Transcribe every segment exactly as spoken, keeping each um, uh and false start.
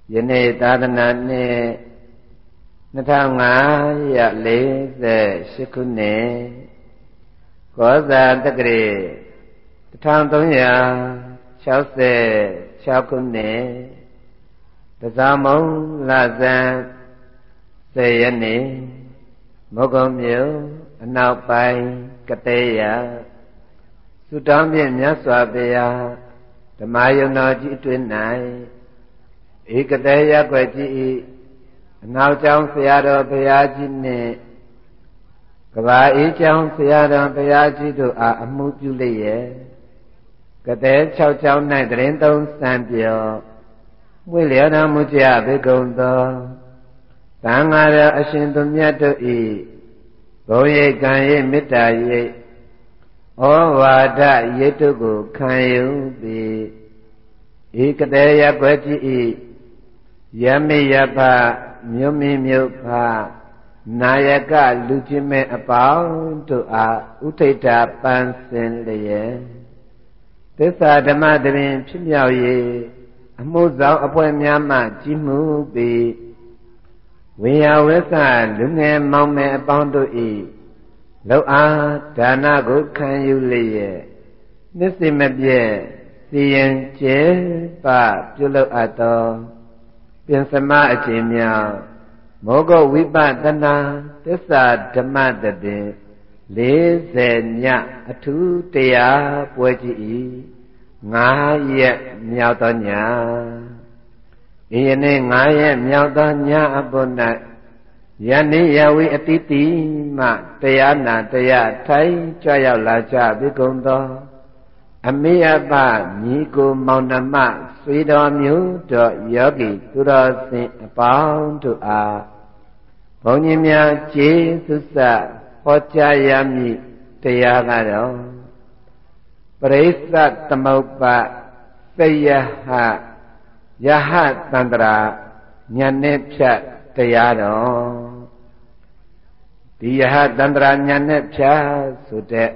ယနေ့သာသနာနှစ်နှစ်ထောင်ငါးရာလေးဆယ်ရှစ်ခုနှစ်ကောဇာတက္ကရာတစ်ထောင်သုံးရာခြောက်ဆယ်ခြောက်ခုနှစ်တဇာမုံလဇန်ဆယ်ရက်နေ့မုဂ္ဂုံမြို့အနောက်ပိုင်းကတေယသုတောင်းဖြင့်မြတ်စွာဘုရားဓမ္မယုံတော်ကြီးအတွင်း၌ဧကတေယကွယ်ကြီးအနောက်ကျောင်းဆရာတော်ဘုရားကြီးနှင့်ကဘာအေးကျောင်းဆရာတော်ဘုရားကြီးတို့အားအမှုပြုလျက်ကတေ၆ကျောင်း၌တရင်သုံးစံပြောမွေလျော်တော်မူကြဘေကုံသောသံဃာတော်အရှင်သူမြတ်တို့၏ဘုံရိပ်ကံရိပ်မေတ္တာရိပ်ဩဝါဒရိပ်တို့ကိုခံယူပြီးဧကတေယကွယ်ကြီး၏ယမိယဖမြို့မင်းမြို့ဖနာယကလူချင်းမဲ့အပေါင်းတို့အားဥထိတ်တာပန်းစင်လျက်သစ္စာဓမ္မတရင်ဖြစ်မြောက်၍အမှုဆောင်အဖွဲ့များမှကြီးမှုပြီးဝိယဝိသလူငယ်မောင်မယ်အပေါင်းတို့၏လောက်အားဒါနကိုခံယူလျက်နှစ်စိမပြည့်စီရင်ကျေပပြုလုပ်အပ်သောပြင်စမအခြင်းမြောက်မောဂဝိပဿနာသစ္စာဓမ္မတည်းလေးဆယ်ညအထူးတရားပွဲကြီး၏ငါးရက်မြောက်သောညဤယနေ့ငါးရက်မြောက်သောညအပေါ်၌ယနေ့ယဝိအတိတိမှတရားနာတရားထိုင်ကြွရောက်လာကြပြီကုန်သောအမိယပညီကိုမောင်နှမဆွေတော်မျိုးတော်ယောဂီသူတော်စင်အပေါင်းတို့အားဘုန်းကြီးများကျေးဇူးစဟောကြားရမည်တရားကတော့ပရိစ္ဆသမုပ္ပါသယဟယဟတန္တရာညာနဲ့ဖြတ်တရားတော်ဒီယဟတန္တရာညာနဲ့ဖြတ်ဆိုတဲ့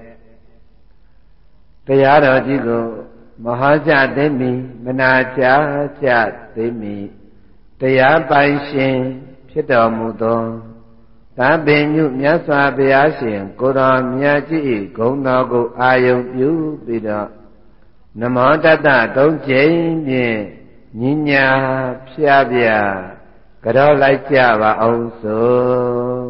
တရားတော်ကြီးကိုမဟာကြသိမီမနာကြကြသိမီတရားပိုင်ရှင်ဖြစ်တော်မူသောသာပင်ညုမြတ်စွာဘုရားရှင်ကိုယ်တော်မြတ်ကြီးဂုဏ်တော်ကိုအာယုံပြုပြီးတော့နမောတတ္တသုံးကြိမ်ဖြင့်ညီညာဖျားပြကြောလိုက်ကြပါအောင်ဆို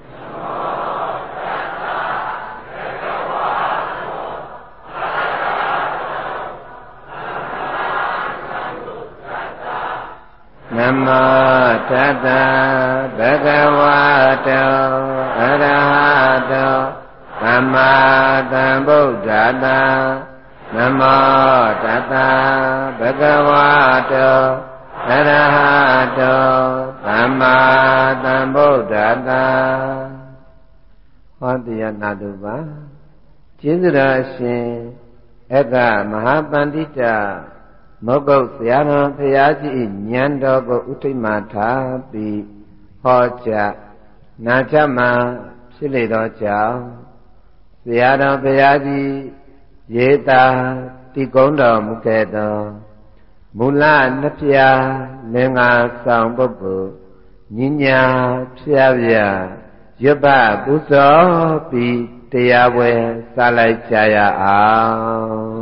နမောတတ္တဘဂဝတောအရဟတောသမ္မာသမ္ဗုဒ္ဓတ္တနမောတတ္တဘဂဝတောအရဟတောသမ္မာသမ္ဗုဒ္ဓတ္တဟောတရားနာတုပါကျေးဇူးတော်ရှင်အကမဟာပန္တိတမုဂ္ဂုတ်ဆရာတော်ဘုရားကြီးဉာဏ်တော်ကိုဥထိတ်မှထားပြီးဟောကြားနာကြမှာဖြစ်လေသောကြောင့်ဆရာတော်ဘုရားကြီးရေးတာတိကုံးတော်မူခဲ့သောမူလနှစ်ပြားလင်္ကာဆောင်ပုဂ္ဂိုလ်ညညာဖျားပြရွတ်ပပူဇော်ပြီးတရားပွဲစလိုက်ကြရအောင်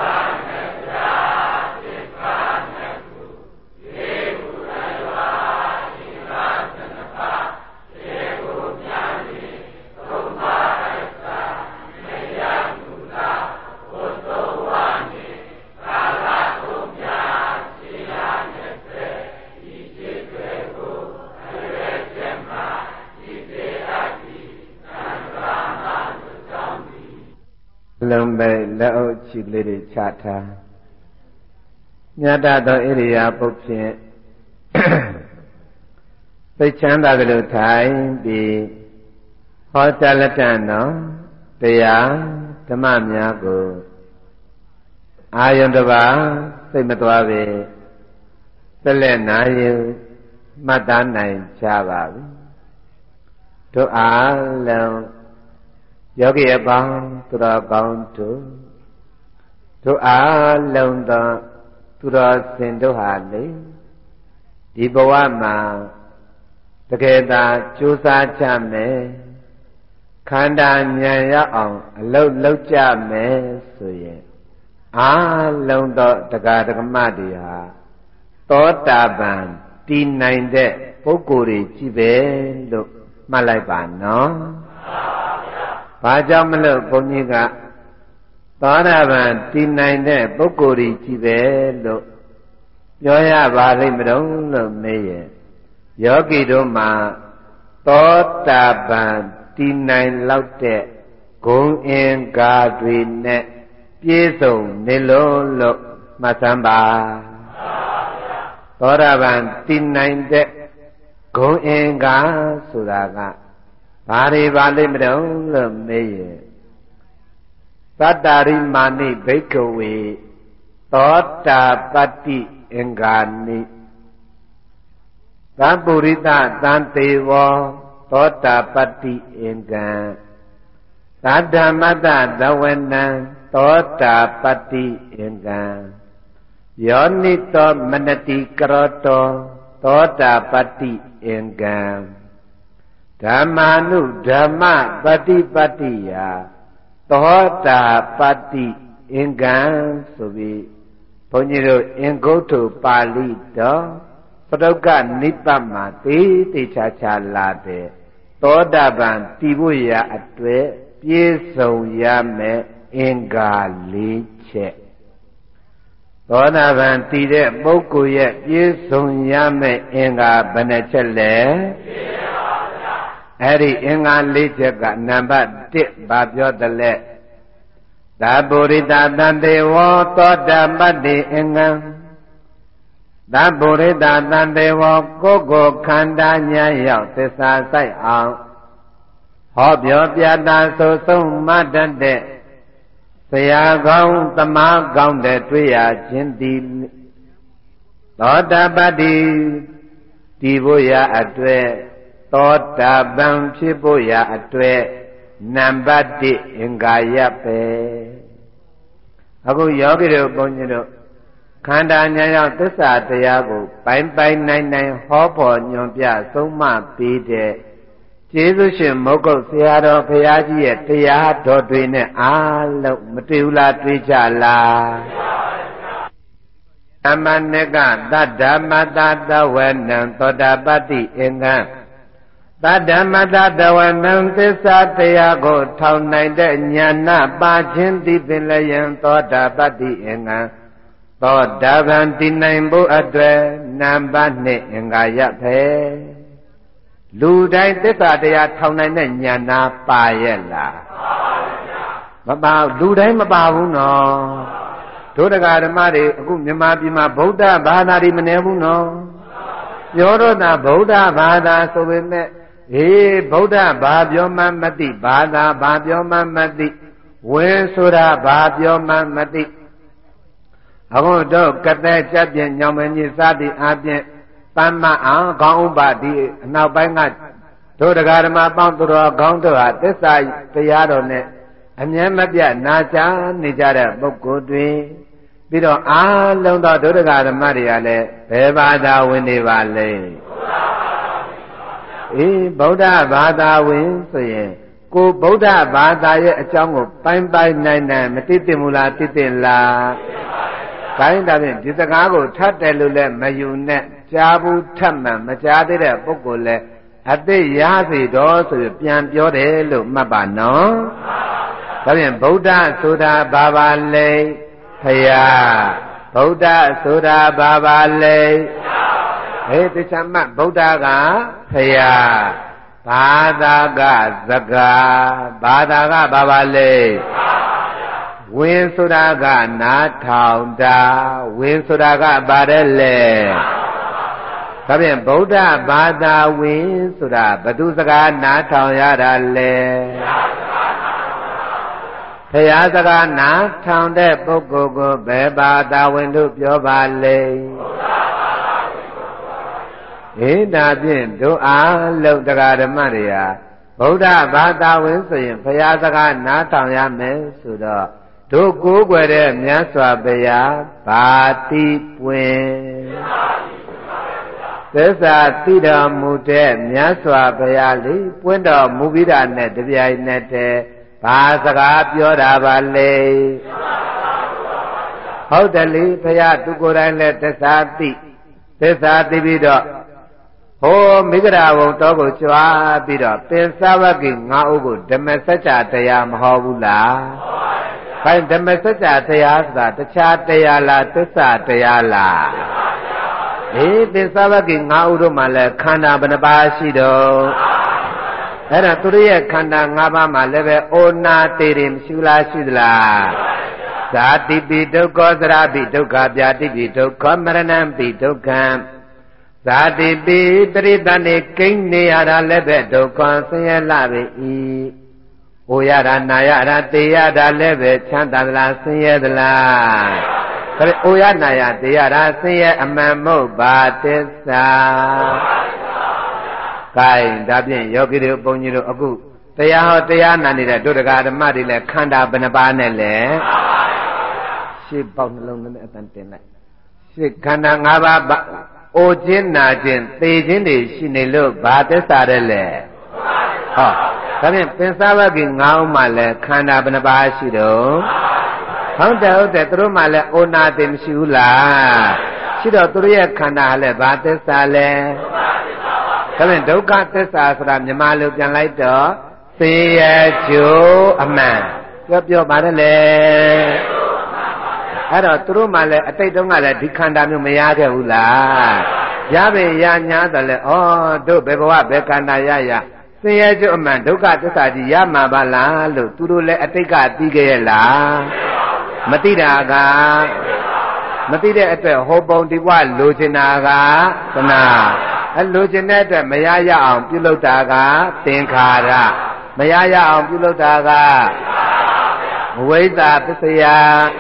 လုံးပဲလက်အုပ်ချီလေးတွေချထားမြတ်သောဣရိယာပုဖြင့်သိချမ်းသာကြလို့ထိုင်ပြီးဟောကြားလက်ထံတော်တရားဓမ္မများကိုအာယုန်တစ်ပါးစိတ်မသွားပဲဆက်လက်နာယူမှတ်သားနိုင်ကြပါပြီတို့အားလုံးယောဂီအပေါင်းသူတော်ကောင်းတို့တို့အားလုံးသောသူတော်စင်တို့ဟာလေဒီဘဝမှာတကယ်သာကြိုးစားကြမယ်ခန္ဓာဉာဏ်ရအောင်အလုပ်လုပ်ကြမယ်ဆိုရင်အားလုံးသောတရားဓမ္မတွေဟာသောတာပန်တည်နိုင်တဲ့ပုဂ္ဂိုလ်တွေကြီးပဲလို့မှတ်လိုက်ပါနော်။ဘာကြောင့်မလို့ဘုန်းကြီးကသောတာပန်တည်နိုင်တဲ့ပုဂ္ဂိုလ်တွေကြီးပဲလို့ပြောရပါလိမ့်မလို့လို့မေးရဲ့ယောဂီတို့မှာသောတာပန်တည်နိုင်လောက်တဲ့ဂုဏ်အင်္ဂါတွေနဲ့ပြည့်စုံနေလို့လို့မှတ်စမ်းပါသောတာပန်တည်နိုင်တဲ့ဂုဏ်အင်္ဂါဆိုတာကဘာတွေပါလိမ့်မလို့လို့မေးရဲ့သတ္တရိမာနိဘိက္ခဝေသောတာပတ္တိအင်္ဂါနိသဗ္ဗုရိတသံတေဝောသောတာပတ္တိအင်္ဂံသတ္တမတ္တသဝနံသောတာပတ္တိအင်္ဂံယောနိတောမနတိကရောတောသောတာပတ္တိအင်္ဂံဓမ္မာနုဓမ္မပฏิပတ္တိယသောတာပတ္တိအင်္ဂံဆိုပြီးဘုန်းကြီးတို့အင်္ဂုတ္တပါဠိတော်ပတုက္ကနိပ္ပမှာသေသေးချာချာလာတဲ့သောတာပန်တည်ဖို့ရာအတွက်ပြည့်စုံရမယ်အင်္ဂါလေးချက်သောတာပန်တည်တဲ့ပုဂ္ဂိုလ်ရဲ့ပြည့်စုံရမယ်အင်္ဂါဘယ်နှချက်လဲအဲ့ဒီအင်္ဂါလေးချက်ကနံပါတ်တစ်ဘာပြောတယ်လဲသဗ္ဗုရိတသံတေဝောသောတာပတ္တိအင်္ဂံသဗ္ဗုရိတသံတေဝောကိုယ်ကိုခန္ဓာဉာဏ်ရောက်သစ္စာဆိုင်အောင်ဟောပြောပြတာဆိုဆုံးမတတ်တဲ့ဆရာကောင်းသမားကောင်းတဲ့တွေ့ရခြင်းသည်သောတာပတ္တိတည်ဖို့ရာအတွက်သောတာပန်ဖြစ်ဖို့ရာအတွက်နံပါတ်တစ်အင်္ဂါရပ်ပဲအခုယောဂီတို့ဘုန်းကြီးတို့ခန္ဓာဉာဏ်ရောက်သစ္စာတရားကိုပိုင်ပိုင်နိုင်နိုင်ဟောပေါ်ညွန်ပြဆုံးမပေးတဲ့ကျေးဇူးရှင်မုဂ္ဂုတ်ဆရာတော်ဘုရားကြီးရဲ့တရားတော်တွေနဲ့အားလုံးမတွေ့ဘူးလားတွေ့ကြလားအမနကသတ္တမတတဝနံသောတာပတ္တိအင်္ဂံသတ္တမတတဝနံသစ္စာတရားကိုထောင်နိုင်တဲ့ဉာဏပါခြင်းတိပင်လည်းယံသောတာပတ္တိအင်္ဂံသောတာပန်တည်နိုင်ဖို့အတွက်နံပါတ်နှစ်အင်္ဂါရပ်ပဲလူတိုင်းသစ္စာတရားထောင်နိုင်တဲ့ဉာဏပါရဲ့လားမပါလူတိုင်းမပါဘူးနော်ဒုဒကာဓမ္မတွေအခုမြန်မာပြည်မှာဗုဒ္ဓဘာသာတွေမနေဘူးနော်ပြောတော့တာဗုဒ္ဓဘာသာဆိုပေမဲ့ဟေးဗုဒ္ဓဘာပြောမှမသိဘာသာဘာပြောမှမသိဝင်းဆိုတာဘာပြောမှမသိအခုတော့ကတဲ့ကြက်ပြင်းညောင်မင်းကြီးစသည်အပြင်တမ္မအောင်ခေါင်းဥပဒီအနောက်ပိုင်းကဒုဒကာဓမ္မပေါင်းသူတော်ခေါင်းတို့ဟာသစ္စာတရားတော်နဲ့အမြဲမပြတ်နာကြားနေကြတဲ့ပုဂ္ဂိုလ်တွေပြီးတော့အားလုံးသောဒုဒကာဓမ္မတွေကလည်းဘယ်ဘာသာဝင်နေပါလဲအေးဗုဒ္ဓဘာသာဝင်ဆိုရင်ကိုဗုဒ္ဓဘာသာရဲ့အကြောင်းကိုပိုင်းပိုင်းနိုင်နိုင်မသိသိမူလားသိသိလားခိုင်းတာဖြင့်ဒီစကားကိုထပ်တယ်လို့လည်းမယူနဲ့ကြားဘူးထပ်မှန်မကြားသေးတဲ့ပုဂ္ဂိုလ်လည်းအသိရစေတော့ဆိုပြီးပြန်ပြောတယ်လို့မှတ်ပါနော်ဒါဖြင့်ဗုဒ္ဓဆိုတာဘာပါလဲဖယားဗုဒ္ဓဆိုတာဘာပါလဲဟေးတခြားမှဗုဒ္ဓကဖယားဘာသာကစကားဘာသာကဘာပါလဲဝင်းဆိုတာကနားထောင်တာဝင်းဆိုတာကပါတယ်လေဒါဖြင့်ဗုဒ္ဓဘာသာဝင်ဆိုတာဘသူစကားနားထောင်ရတာလဲဘုရားစကားနားထောင်တဲ့ပုဂ္ဂိုလ်ကိုဘယ်ဘာသာဝင်လို့ပြောပါလဲဟေးဒါဖြင့်တို့အားလုံးတရားဓမ္မတွေဟာဗုဒ္ဓဘာသာဝင်ဆိုရင်ဘုရားစကားနားထောင်ရမယ်ဆိုတော့တို့ကိုးကွယ်တဲ့မြတ်စွာဘုရားဘာတိပွင့်ဟသစ္စာသိတော်မူတဲ့မြတ်စွာဘုရားလေးပွင့်တော်မူပြီးတာနဲ့တပြိုင်နက်တည်းဘာစကားပြောတာပါလဲဟုတ်တယ်လေဘုရားသူကိုယ်တိုင်လည်းသစ္စာသိသစ္စာသိပြီးတော့ဟိုမိဂရာဘုံတော်ကိုကြွားပြီးတော့ပင်စဝကိငါးဦးကိုဓမ္မစကြာတရားမဟောဘူးလားခိုင်းဓမ္မစကြာတရားဆိုတာတခြားတရားလားသစ္စာတရားလားအေးပင်စဝကိငါးဦးတို့မှလည်းခန္ဓာဘယ်နှပါးရှိတော့အဲ့ဒါသူတို့ရဲ့ခန္ဓာ၅ပါးမှာလည်းပဲအိုနာတေတွေမရှိလားရှိသလားဇာတိပိဒုက္ခသရပိဒုက္ခပြာတိပိဒုက္ခမရဏံပိဒုက္ခံဇာတိပိတရိတနေကိန်းနေရတာလည်းပဲဒုက္ခဆင်းရဲလာပြီဤဟိုရတာနာရတာတေရတာလည်းပဲချမ်းသာသလားဆင်းရဲသလားဒါပေအိုရနာရတေရတာဆင်းရဲအမှန်မဟုတ်ပါသစ္စာကဲဒါဖြင့်ယောဂီတို့ဘုန်းကြီးတို့အခုတရားဟောတရားနာနေတဲ့ဒုဒကာဓမ္မတွေလည်းခန္ဓာဘယ်နှပါးနဲ့လဲရှေ့ပေါက်နှလုံးနဲ့အတန်တင်လိုက်ရှေ့ခန္ဓာ၅ပါးအိုခြင်းနာခြင်းသေခြင်းတွေရှိနေလို့ဘာသစ္စာတဲ့လဲဟောဒါဖြင့်ပင်စဝကိငါးဦးမှလည်းခန္ဓာဘယ်နှပါးရှိတော့ဟုတ်တယ်ဟုတ်တယ်သူတို့မှလည်းအိုနာသိမရှိဘူးလားရှိတော့သူတို့ရဲ့ခန္ဓာလည်းဘာသစ္စာလဲဒါဖြင့်ဒုက္ခသစ္စာဆိုတာမြန်မာလိုပြန်လိုက်တော့သေရကျိုးအမှန်ပြောပြောပါတယ်လေအဲ့တော့သူတို့မှလည်းအတိတ်တုန်းကလည်းဒီခန္ဓာမျိုးမရခဲ့ဘူးလားရပဲရညာတယ်လေဩတို့ဘယ်ဘဝဘယ်ခန္ဓာရရသေရကျိုးအမှန်ဒုက္ခသစ္စာကြီးရမှာပါလားလို့သူတို့လည်းအတိတ်ကသိခဲ့ရဲ့လားမသိတာကမသိတဲ့အတွက်ဟောပုံဒီဘဝလိုချင်တာကသနာအလိုချင်တဲ့အတွက်မရရအောင်ပြုလုပ်တာကသင်္ခါရမရရအောင်ပြုလုပ်တာကဝိဇ္ဇာပစ္စယ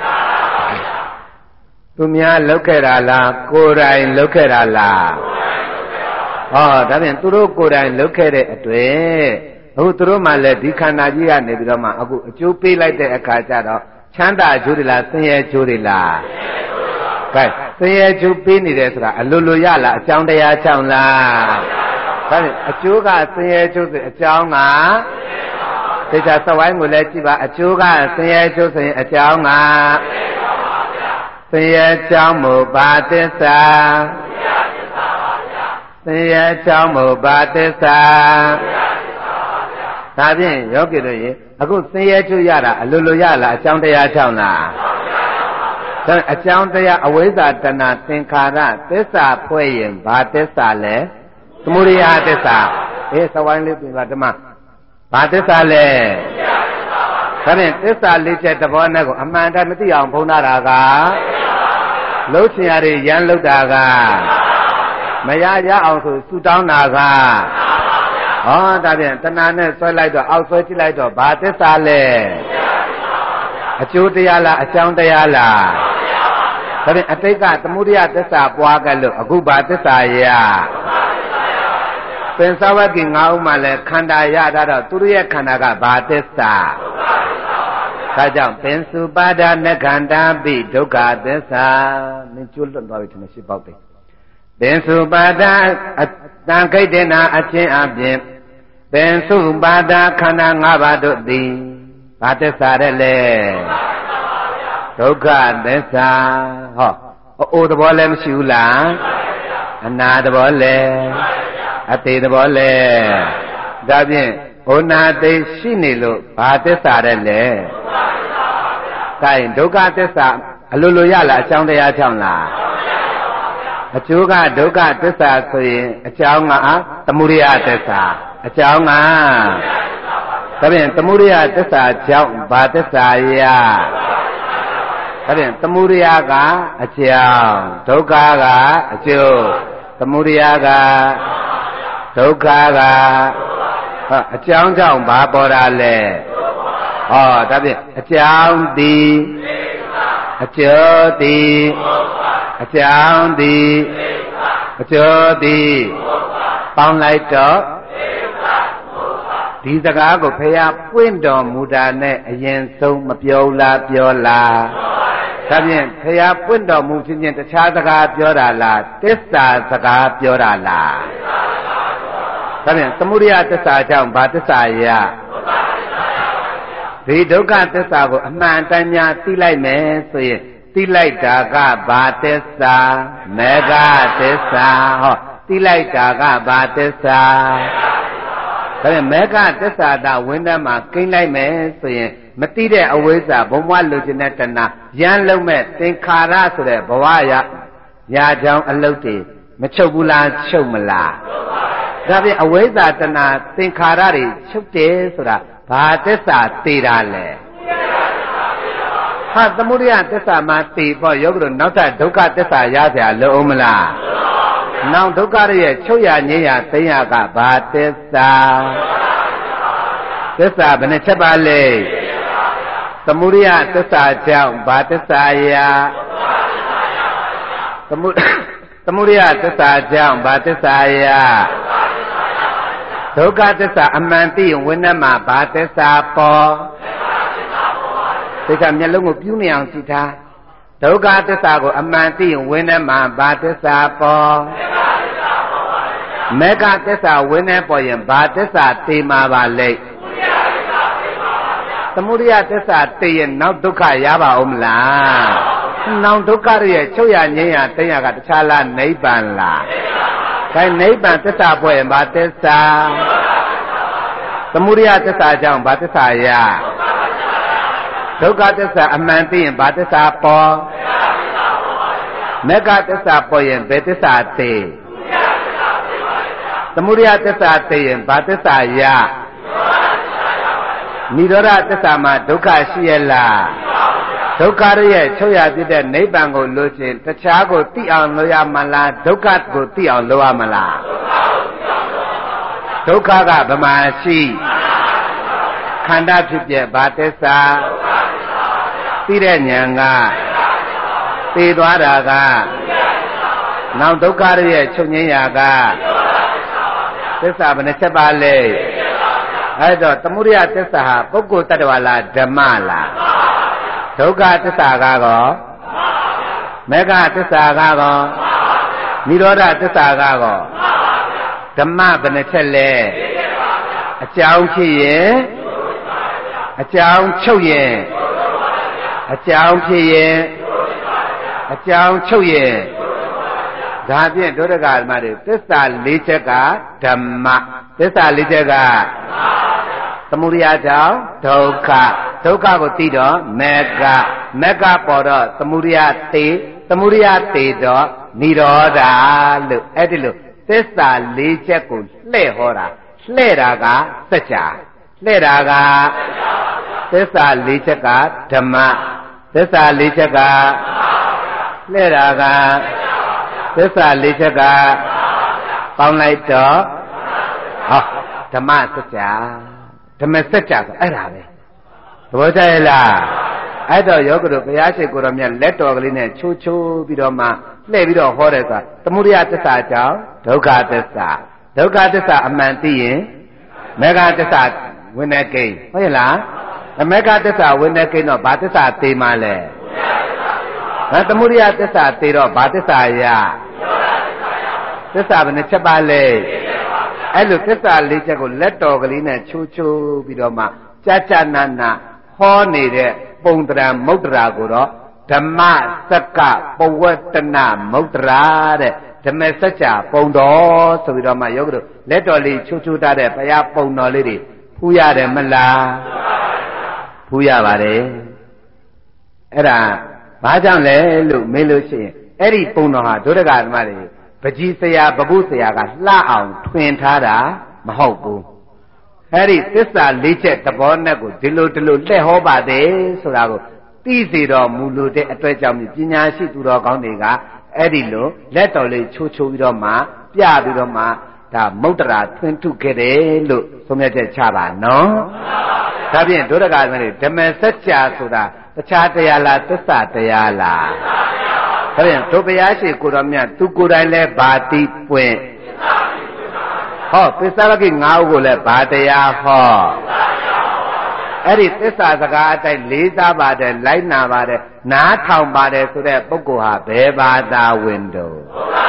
သူများလုပ်ခဲ့တာလားကိုယ်တိုင်လုပ်ခဲ့တာလားဟောဒါဖြင့်သူတို့ကိုယ်တိုင်လုပ်ခဲ့တဲ့အတွက်အခုသူတို့မှလည်းဒီခန္ဓာကြီးကနေပြီးတော့မှအခုအကျိုးပေးလိုက်တဲ့အခါကျတော့ချမ်းသာအကျိုးတွေလားဆင်းရဲအကျိုးတွေလားကဲဆင်းရဲအကျိုးပေးနေတယ်ဆိုတာအလိုလိုရလားအကြောင်းတရားကြောင့်လားဒါဖြင့်အကျိုးကဆင်းရဲအကျိုးဆိုအကြောင်းကတေချာသဝိုင်းကိုလည်းကြည့်ပါအကျိုးကဆင်းရဲအကျိုးဆိုရင်အကြောင်းကဆင်းရဲကြောင့်မို့ဘာသစ္စာဆင်းရဲကြောင့်မို့ဘာသစ္စာဒါဖြင့်ယောဂီတို့ရေအခုဆင်းရဲကျိုးရတာအလိုလိုရလားအကြောင်းတရားကြောင့်လားဒါအကြောင်းတရားအဝိဇ္ဇာတဏသင်္ခါရသစ္စာဖွဲ့ရင်ဘာသစ္စာလဲသမုဒယသစ္စာအေးသဝိုင်းလေးပြင်ပါဓမ္မဘာသစ္စာလဲဒါဖြင့်သစ္စာလေးချက်တဘောနဲ့ကိုအမှန်တည်းမသိအောင်ဖုံးထားတာကလှုပ်ရှင်ရည်ရန်လှုပ်တာကမရရအောင်ဆိုဆူတောင်းတာကဟောဒါဖြင့်တဏှာနဲ့ဆွဲလိုက်တော့အောက်ဆွဲကြည့်လိုက်တော့ဘာသစ္စာလဲအကျိုးတရားလားအကြောင်းတရားလားဒါဖြင့်အတိတ်ကသမုဒယသစ္စာပွားခဲ့လို့အခုဘာသစ္စာရပင်စဝကိငါးဦးမှလည်းခန္ဓာရတာတော့သူတို့ရဲ့ခန္ဓာကဘာသစ္စာဒါကြောင့်ပင်စုပါဒနခန္ဓာပိဒုက္ခသစ္စာမင်းကျွတ်လွတ်သွားပြီထင်မရှိပေါက်တယ်ပင်စုပါဒအတန်ခိတ်တဲ့နာအချင်းအပြင်ပင်စုပါဒခန္ဓာ၅ပါးတို့သည်ဘာသစ္စာတဲ့လဲဒုက္ခသစ္စာဟောအိုသဘောလည်းမရှိဘူးလားအနာသဘောလည်းအသေးသဘောလည်းဒါဖြင့်ဩနာသိရှိနေလို့ဘာသစ္စာတဲ့လဲကဲဒုက္ခသစ္စာအလိုလိုရလားအကြောင်းတရားကြောင့်လားအကျိုးကဒုက္ခသစ္စာဆိုရင်အကြောင်းကသမုဒယသစ္စာအကြောင်းကဒါဖြင့်သမုဒယသစ္စာကြောင့်ဘာသစ္စာရဒါဖြင့်သမုဒယကအကြောင်းဒုက္ခကအကျိုးသမုဒယကဒုက္ခကအကြောင်းကြောင့်ဘာပေါ်တာလဲဟောဒါဖြင့်အကြောင်းသည်အကျိုးသည်အကြောင်းသည်အကျိုးသည်ပေါင်းလိုက်တော့ဒီစကားကိုဖះပွင့်တော်မူတာနဲ့အရင်ဆုံးမပြောလားပြောလားဒါဖြင့်ဖရာပွင့်တော်မူခြင်းဖြင့်တခြားစကားပြောတာလားသစ္စာစကားပြောတာလားဒါဖြင့်သမုဒယသစ္စာကြောင့်ဘာသစ္စာရဒီဒုက္ခသစ္စာကိုအမှန်တမ်းများသိလိုက်မယ်ဆိုရင်သိလိုက်တာကဘာသစ္စာမေဃသစ္စာဟောသိလိုက်တာကဘာသစ္စာဒါဖြင့်မေဃသစ္စာတာဝိနည်းမှာကိန်းလိုက်မယ်ဆိုရင်မသိတဲ့အဝိဇ္ဇာဘုံဘဝလူကျင်တဲ့တဏှာရမ်းလုံးမဲ့သင်္ခါရဆိုတဲ့ဘဝရရာကြောင်းအလုတ်တွေမချုပ်ဘူးလားချုပ်မလားဒါဖြင့်အဝိဇ္ဇာတဏှာသင်္ခါရတွေချုပ်တယ်ဆိုတာဘာသစ္စာသိတာလဲဟာသမုဒယသစ္စာမှာသိဖို့ယောဂတို့နောက်ထပ်ဒုက္ခသစ္စာရเสียလို့အောင်မလားနောက်ဒုက္ခရဲ့ချုပ်ရငြိမ်းရသိရကဘာသစ္စာသစ္စာဘယ်နှချက်ပါလဲသမုဒယသစ္စာကြောင့်ဘာသစ္စာယသမုသမုဒယသစ္စာကြောင့်ဘာသစ္စာယဒုက္ခသစ္စာအမှန်သိရင်ဝိနည်းမှာဘာသစ္စာပေါ်သိက္ခာမျက်လုံးကိုပြူးနေအောင်ကြည့်ထားဒုက္ခသစ္စာကိုအမှန်သိရင်ဝိနည်းမှာဘာသစ္စာပေါ်မေဃသစ္စာဝိနည်းပေါ်ရင်ဘာသစ္စာသိမှာပါလိမ့်သမုဒယသစ္စာသိရင်နောက်ဒုက္ခရပါဦးမလားနောက်ဒုက္ခရဲ့ချုပ်ရငြိမ်းရသိရကတခြားလားနိဗ္ဗာန်လားဒါနိဗ္ဗာန်သစ္စာပေါ်ရင်ဘာသစ္စာသမုဒယသစ္စာကြောင့်ဘာသစ္စာရဒုက္ခသစ္စာအမှန်သိရင်ဘာသစ္စာပေါ်မေဃသစ္စာပေါ်ရင်ဘယ်သစ္စာသိသမုဒယသစ္စာသိရင်ဘာသစ္စာရနိရောဓသစ္စာမှာဒုက္ခရှိရလားဒုက္ခရဲ့ချုပ်ရပြတဲ့နိဗ္ဗာန်ကိုလို့ချင်းတခြားကိုသိအောင်လုပ်ရမလားဒုက္ခကိုသိအောင်လုပ်ရမလားဒုက္ခကဗမာရှိခန္ဓာဖြစ်ပြဘာသစ္စာသိတဲ့ဉာဏ်ကသိသွားတာကနောက်ဒုက္ခရဲ့ချုပ်ငြိမ်းရာကသစ္စာဘယ်နှချက်ပါလဲအဲ့တော့သမုဒယသစ္စာဟာပုဂ္ဂိုလ်တ attva လားဓမ္မလားဒုက္ခသစ္စာကတော့မေဃသစ္စာကတော့နိရောဓသစ္စာကတော့ဓမ္မဘယ်နှချက်လဲအကြောင်းဖြစ်ရင်အကြောင်းချုပ်ရင်အကြောင်းဖြစ်ရင်အကြောင်းချုပ်ရင်ဒါဖြင့်ဒုရကဓမ္မတွေသစ္စာ၄ချက်ကဓမ္မသစ္စာ၄ချက်ကသမုဒယကြောင့်ဒုက္ခဒုက္ခကိုသိတော့မေဃမေဃပေါ်တော့သမုဒယသိသမုဒယသိတော့နိရောဓလို့အဲ့ဒီလိုသစ္စာ၄ချက်ကိုလှည့်ဟောတာလှည့်တာကစัจ जा လှည့်တာကသစ္စာ၄ချက်ကဓမ္မသစ္စာ၄ချက်ကလှည့်တာကသစ္စာ၄ချက်ကပေါင်းလိုက်တော့ဟောဓမ္မစัจ जा ဓမ္မစัจ जा ဆိုအဲ့ဒါပဲသဘောကျရဲ့လားအဲ့တော့ယောဂတို့ဘုရားရှိခိုးတော်မြတ်လက်တော်ကလေးနဲ့ချိုးချိုးပြီးတော့မှလှည့်ပြီးတော့ဟောတယ်ဆိုတာသမုဒယသစ္စာကြောင့်ဒုက္ခသစ္စာဒုက္ခသစ္စာအမှန်သိရင်မေဃသစ္စာဝိနည်းကိန်းဟုတ်ရဲ့လားမေဃသစ္စာဝိနည်းကိန်းတော့ဘာသစ္စာသိမှလဲဒါသမုဒယသစ္စာသိတော့ဘာသစ္စာရသစ္စာဘယ်နှချက်ပါလဲအဲ့လိုသစ္စာ၄ချက်ကိုလက်တော်ကလေးနဲ့ချိုးချိုးပြီးတော့မှကြာကြာနာနာဟောနေတဲ့ပုံတရံမုဒ္ဒရာကိုတော့ဓမ္မစက္ကပဝတ္တနမုဒ္ဒရာတဲ့ဓမ္မစัจ जा ပုံတော်ဆိုပြီးတော့မှယောဂတို့လက်တော်လေးချိုးချိုးထားတဲ့ဘုရားပုံတော်လေးတွေဖူးရတယ်မလားဖူးရပါတယ်အဲ့ဒါဘာကြောင့်လဲလို့မေးလို့ရှိရင်အဲ့ဒီပုံတော်ဟာဒုရကဓမ္မတွေပကြီးဆရာပပုဆရာကလှအောင်ထွင်ထားတာမဟုတ်ဘူးအဲ့ဒီသစ္စာ၄ချက်သဘောနဲ့ကိုဒီလိုဒီလိုလှည့်ဟောပါတယ်ဆိုတာကိုသိစေတော်မူလို့တဲ့အတွက်ကြောင့်ပညာရှိသူတော်ကောင်းတွေကအဲ့ဒီလိုလက်တော်လေးချိုးချိုးပြီးတော့မှပြပြီးတော့မှဒါမုဒ္ဒရာထွင်ထုတ်ခဲ့တယ်လို့ဆုံးဖြတ်ချက်ချပါနော်ဒါဖြင့်ဒုရကဓမ္မတွေဓမ္မစัจ जा ဆိုတာတခြားတရားလားသစ္စာတရားလားဒါဖြင့်ဒုဘုရားရှိခိုးတော်မြတ်သူကိုယ်တိုင်လဲဘာတိပွင့်ဟောပစ္စဝကိ၅ဦးကိုလည်းဘာတရားဟောအဲ့ဒီသစ္စာစကားအတိုင်းလေးစားပါတယ်လိုက်နာပါတယ်နားထောင်ပါတယ်ဆိုတဲ့ပုဂ္ဂိုလ်ဟာဘယ်ဘာသာဝင်တော့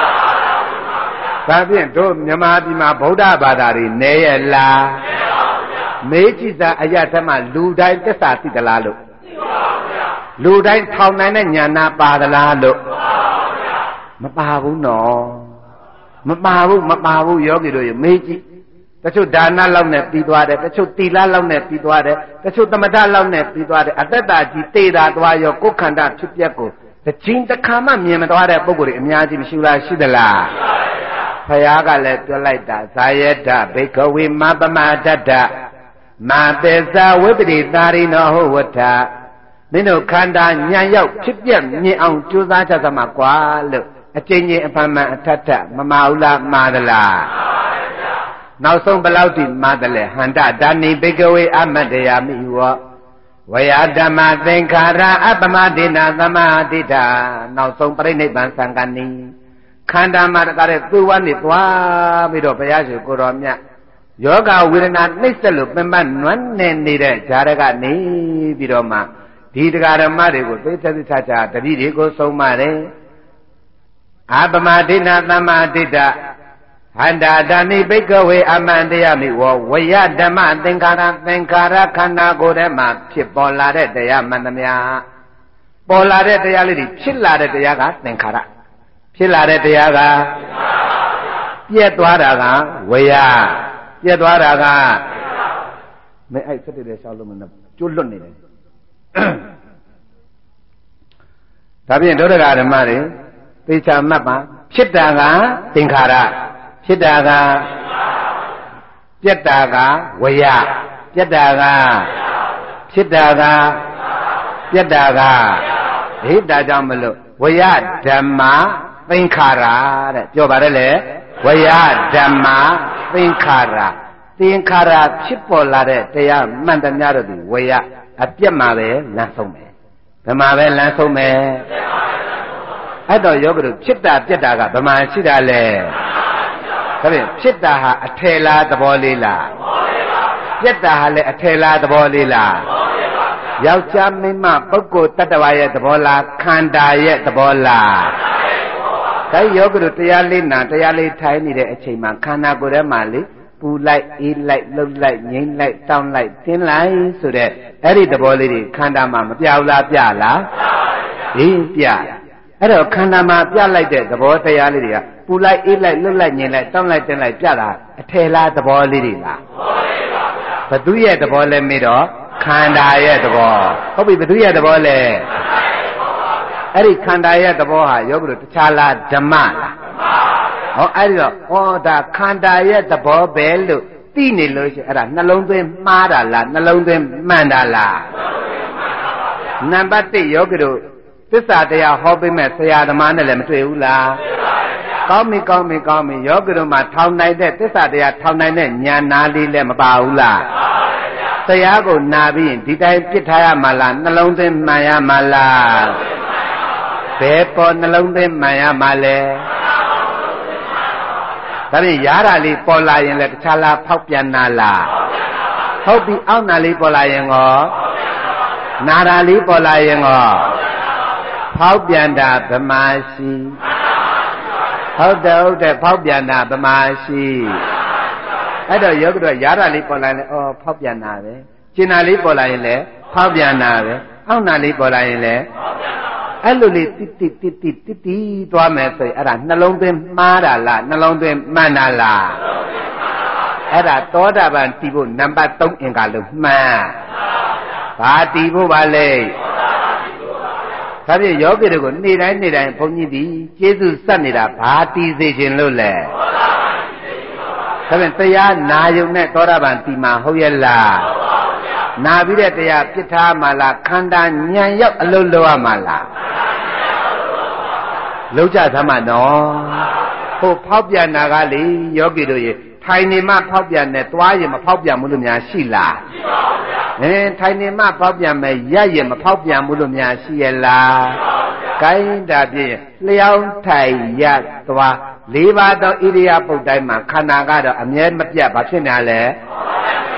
ဒါဖြင့်တို့မြန်မာပြည်မှာဗုဒ္ဓဘာသာတွေနေရလားမေးကြည့်သာအရထမလူတိုင်းသစ္စာသိသလားလို့လူတိုင်းထောင်နိုင်တဲ့ဉာဏ်နာပါသလားလို့မပါဘူးနော်မပါဘူးမပါဘူးယောဂီတို့ရေမေးကြည့်တချို့ဒါနလောက်နဲ့ပြီးသွားတယ်တချို့သီလလောက်နဲ့ပြီးသွားတယ်တချို့သမထလောက်နဲ့ပြီးသွားတယ်အတ္တတာကြီးတေတာသွားရောကိုယ်ခန္ဓာဖြစ်ပျက်ကိုတစ်ချိန်တစ်ခါမှမြင်မသွားတဲ့ပုဂ္ဂိုလ်တွေအများကြီးမရှိလားရှိသလားဘုရားကလည်းပြောလိုက်တာဇာယတဘိက္ခဝေမပမတတ္တမာတေဇဝိပရိသာရိနောဟောဝတ္ထမင်းတို့ခန္ဓာညံရောက်ဖြစ်ပြက်မြင်အောင်ကြိုးစားကြသမှာကွာလို့အကျဉ်းချင်းအပန်းမှန်အထက်ထမမဟုတ်လားမှားသလားနောက်ဆုံးဘယ်လောက်ထိမှားတယ်လဲဟန္တဒါနိဘိကဝေအမတ္တယာမိဝဝယဓမ္မသင်္ခါရအပမဒေနာသမာဓိတာနောက်ဆုံးပြိဋိဘံသံဃာနိခန္ဓာမှာတကားတဲ့သူ့ဝါနေသွားပြီးတော့ဘုရားရှင်ကိုတော်မြတ်ယောဂဝေဒနာနှိမ့်ဆက်လို့ပင်ပနွမ်းနေနေတဲ့ဈာရကနေပြီးတော့မှဒီတရားဓမ္မတွေကိုသိသိချာချာတတိတွေကိုဆုံးမတယ်အပမဒိနာသမ္မာဒိဋ္ဌဟန္တာဒါနိဘိကဝေအမန္တယမိဝဝယဓမ္မသင်္ခါရသင်္ခါရခန္ဓာကိုယ်ထဲမှာဖြစ်ပေါ်လာတဲ့တရားမှန်သမျှပေါ်လာတဲ့တရားလေးတွေဖြစ်လာတဲ့တရားကသင်္ခါရဖြစ်လာတဲ့တရားကပြက်သွားတာကဝယပြက်သွားတာကမင်းအဲ့စက်တဲ့ရှောက်လို့မနဲ့ကျွတ်လွတ်နေတယ်ဒါဖြင့်ဒုဒကာဓမ္မတွေသိချာမှတ်ပါဖြစ်တာကသင်္ခါရဖြစ်တာကပြက်တာကဝယပြက်တာကဖြစ်တာကပြက်တာကဟိတာကြောင့်မလို့ဝယဓမ္မသင်္ခါရတဲ့ပြောပါတယ်လေဝယဓမ္မသင်္ခါရသင်္ခါရဖြစ်ပေါ်လာတဲ့တရားမှန်သမျှတို့ဒီဝယအပြက်မှာပဲလမ်းဆုံးမယ်ဘယ်မှာပဲလမ်းဆုံးမယ်အဲ့တော့ယောဂတို့ဖြစ်တာပြက်တာကဘယ်မှာရှိတာလဲဒါဖြင့်ဖြစ်တာဟာအထယ်လားသဘောလေးလားပြက်တာဟာလည်းအထယ်လားသဘောလေးလားယောက်ျားမိန်းမပုဂ္ဂိုလ်တ attva ရဲ့သဘောလားခန္ဓာရဲ့သဘောလားဒါယောဂတို့တရားလေးနာတရားလေးထိုင်နေတဲ့အချိန်မှာခန္ဓာကိုယ်ထဲမှာလေပူလိုက်အေးလိုက်လှုပ်လိုက်ငြိမ့်လိုက်တောင်းလိုက်တင်းလိုက်ဆိုတဲ့အဲ့ဒီသဘောလေးတွေခန္ဓာမှာမပြဘူးလားပြလားဟင်းပြအဲ့တော့ခန္ဓာမှာပြလိုက်တဲ့သဘောတရားလေးတွေကပူလိုက်အေးလိုက်လှုပ်လိုက်ငြိမ့်လိုက်တောင်းလိုက်တင်းလိုက်ပြတာအထယ်လားသဘောလေးတွေလားဘသူရဲ့သဘောလဲမေးတော့ခန္ဓာရဲ့သဘောဟုတ်ပြီဘသူရဲ့သဘောလဲအဲ့ဒီခန္ဓာရဲ့သဘောဟာယောဂတို့တခြားလားဓမ္မလားဟောအဲ့ဒီတော့ဟောဒါခန္ဓာရဲ့သဘောပဲလို့သိနေလို့ရှိရင်အဲ့ဒါနှလုံးသွင်းမှားတာလားနှလုံးသွင်းမှန်တာလားနံပါတ်တစ်ယောဂတို့သစ္စာတရားဟောပေးမဲ့ဆရာသမားနဲ့လည်းမတွေ့ဘူးလားကောင်းပြီကောင်းပြီကောင်းပြီယောဂတို့မှာထောင်နိုင်တဲ့သစ္စာတရားထောင်နိုင်တဲ့ဉာဏ်နာလေးလည်းမပါဘူးလားတရားကိုနာပြီးရင်ဒီတိုင်းပြစ်ထားရမှာလားနှလုံးသွင်းမှန်ရမှာလားဘယ်ပေါ်နှလုံးသွင်းမှန်ရမှာလဲဒါဖြင့်ရားတာလေးပေါ်လာရင်လည်းတခြားလားဖောက်ပြန်နာလားဟုတ်ပြီအောက်နာလေးပေါ်လာရင်ရောနာတာလေးပေါ်လာရင်ရောဖောက်ပြန်တာဗမာရှိဟုတ်တယ်ဟုတ်တယ်ဖောက်ပြန်တာဗမာရှိအဲ့တော့ယောဂတို့ရားတာလေးပေါ်လာရင်လည်းအော်ဖောက်ပြန်တာပဲကျင်နာလေးပေါ်လာရင်လည်းဖောက်ပြန်တာပဲအောက်နာလေးပေါ်လာရင်လည်းအဲ့လိုလေးတိတိတိတိတိတိသွားမယ်ဆိုရင်အဲ့ဒါနှလုံးသွင်းမှားတာလားနှလုံးသွင်းမှန်တာလားအဲ့ဒါသောတာပန်တည်ဖို့နံပါတ်သုံးအင်္ဂါလို့မှန်ဘာတည်ဖို့ပါလဲဒါဖြင့်ယောဂီတွေကိုနေ့တိုင်းနေ့တိုင်းဘုန်းကြီးဒီကျေးဇူးဆက်နေတာဘာတည်စေခြင်းလို့လဲဒါဖြင့်တရားနာယုံနဲ့သောတာပန်တည်မှာဟုတ်ရဲ့လားနာပြီးတဲ့တရားပြစ်ထားမှလားခန္ဓာညံရောက်အလုံးလောရမှလားလုံးကြသမှာနော်ဟိုဖောက်ပြန်တာကလေယောဂီတို့ရေထိုင်နေမှဖောက်ပြန်တယ်သွားရင်မဖောက်ပြန်ဘူးလို့များရှိလားရှိပါဘူးဗျာအဲထိုင်နေမှဖောက်ပြန်မယ်ရက်ရင်မဖောက်ပြန်ဘူးလို့များရှိရဲ့လားရှိပါဘူးဗျာ gain တာဖြင့်လျှောင်းထိုင်ရသွားလေးပါးသောဣရိယာပုတ်တိုင်းမှာခန္ဓာကတော့အမြဲမပြတ်ဘာဖြစ်နေလဲ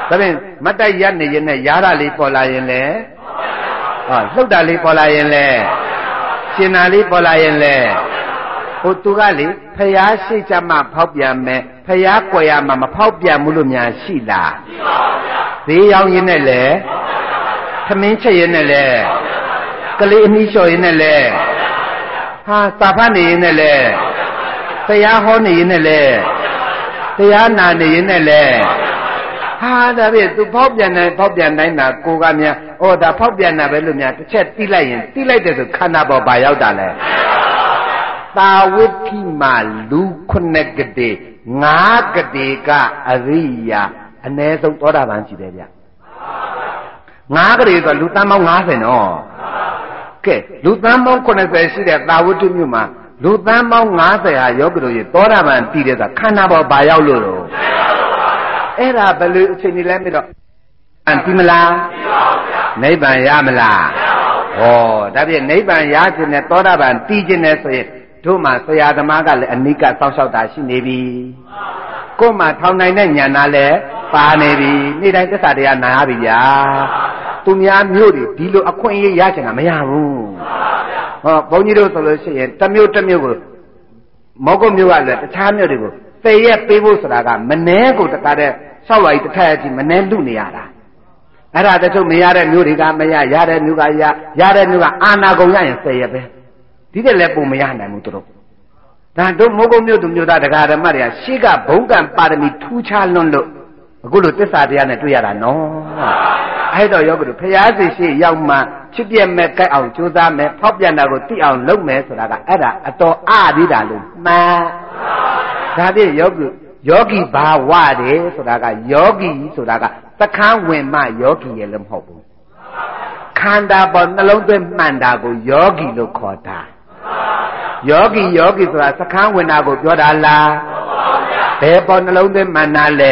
ဒါဖြင့်မတ်တိုက်ရနေရင်နဲ့ရားတာလေးပေါ်လာရင်လေဟောလှုပ်တာလေးပေါ်လာရင်လေရှင်နာလေးပေါ်လာရင်လေဟိုသူကလေဖျားရှိချမှဖောက်ပြန်မယ်ဖျားကွယ်ရမှာမဖောက်ပြန်ဘူးလို့များရှိလားရှိပါဗျာဈေးရောင်းရင်းနဲ့လေသမင်းချက်ရင်းနဲ့လေကလေးအမီးလျှော်ရင်းနဲ့လေဟာစာဖတ်နေရင်းနဲ့လေတရားဟောနေရင်းနဲ့လေတရားနာနေရင်းနဲ့လေဟာဒါဖြင့်သူဖောက်ပြန်တယ်ဖောက်ပြန်တိုင်းတာကိုကများဩဒါဖောက်ပြန်တာပဲလို့များတစ်ချက်တိလိုက်ရင်တိလိုက်တယ်ဆိုခန္ဓာပေါ်ဘာရောက်တာလဲသာဝိခိမာလူခုနှစ်ကတိငါးကတိကအရိယာအ ਨੇ ဆုံးသောတာပန်ရှိတယ်ဗျငါးကတိဆိုလူတန်းပေါင်း၅၀နော်ကဲလူတန်းပေါင်း၇၀ရှိတဲ့သာဝတိမြို့မှာလူတန်းပေါင်း၅၀ဟာယောဂီတို့ရေသောတာပန်တည်တဲ့ဆိုခန္ဓာပေါ်ဘာရောက်လို့တော့အဲ့ဒါဘယ်လိုအချိန်ကြီးလဲမတော့တည်မလားနိဗ္ဗာန်ရမလားဟောဒါဖြင့်နိဗ္ဗာန်ရခြင်းနဲ့သောတာပန်တည်ခြင်းနဲ့ဆိုရင်တို့မှာဆရာသမားကလည်းအနိကစောင့်ရှောက်တာရှိနေပြီကို့မှာထောင်နိုင်တဲ့ဉာဏ်သားလည်းပါနေပြီနေ့တိုင်းသစ္စာတရားနာရပြီဗျာသူများမျိုးတွေဒီလိုအခွင့်အရေးရချင်တာမရဘူးဟောဘုန်းကြီးတို့ဆိုလို့ရှိရင်တစ်မျိုးတစ်မျိုးကိုမောကုတ်မျိုးကလည်းတခြားမျိုးတွေကိုသေရက်ပေးဖို့ဆိုတာကမနှဲကိုတကားတဲ့ဆောက်လာကြီးတစ်ထက်ကြီးမနှဲလူနေရတာအဲ့ဒါတချို့မရတဲ့မျိုးတွေကမရရတဲ့မျိုးကရရတဲ့မျိုးကအာနာကုန်ရရင်သေရက်ပဲဒီတဲ့လည်းပုံမရနိုင်ဘူးတို့ဒါတို့မိုးကုတ်မြို့သူမြို့သားတရားဓမ္မတွေကရှေ့ကဘုံကံပါရမီထူးခြားလွန်းလို့အခုလိုသစ္စာတရားနဲ့တွေ့ရတာနော်အဲ့တော့ယောဂီတို့ဖရာစီရှိရောက်မှချစ်ပြက်မဲ့ကြိုက်အောင်ကြိုးစားမယ်ဖောက်ပြန်တာကိုသိအောင်လုပ်မယ်ဆိုတာကအဲ့ဒါအတော်အသေးတာလို့မှန်ဒါဖြင့်ယောဂီယောဂီဘာဝတယ်ဆိုတာကယောဂီဆိုတာကသခန်းဝင်မှယောဂီရဲ့လည်းမဟုတ်ဘူးခန္ဓာပေါ်နှလုံးသွင်းမှန်တာကိုယောဂီလို့ခေါ်တာယောဂီယောဂီဆိုတာသခန်းဝင်တာကိုပြောတာလားဘယ်ပေါ်နှလုံးသွင်းမှန်တာလဲ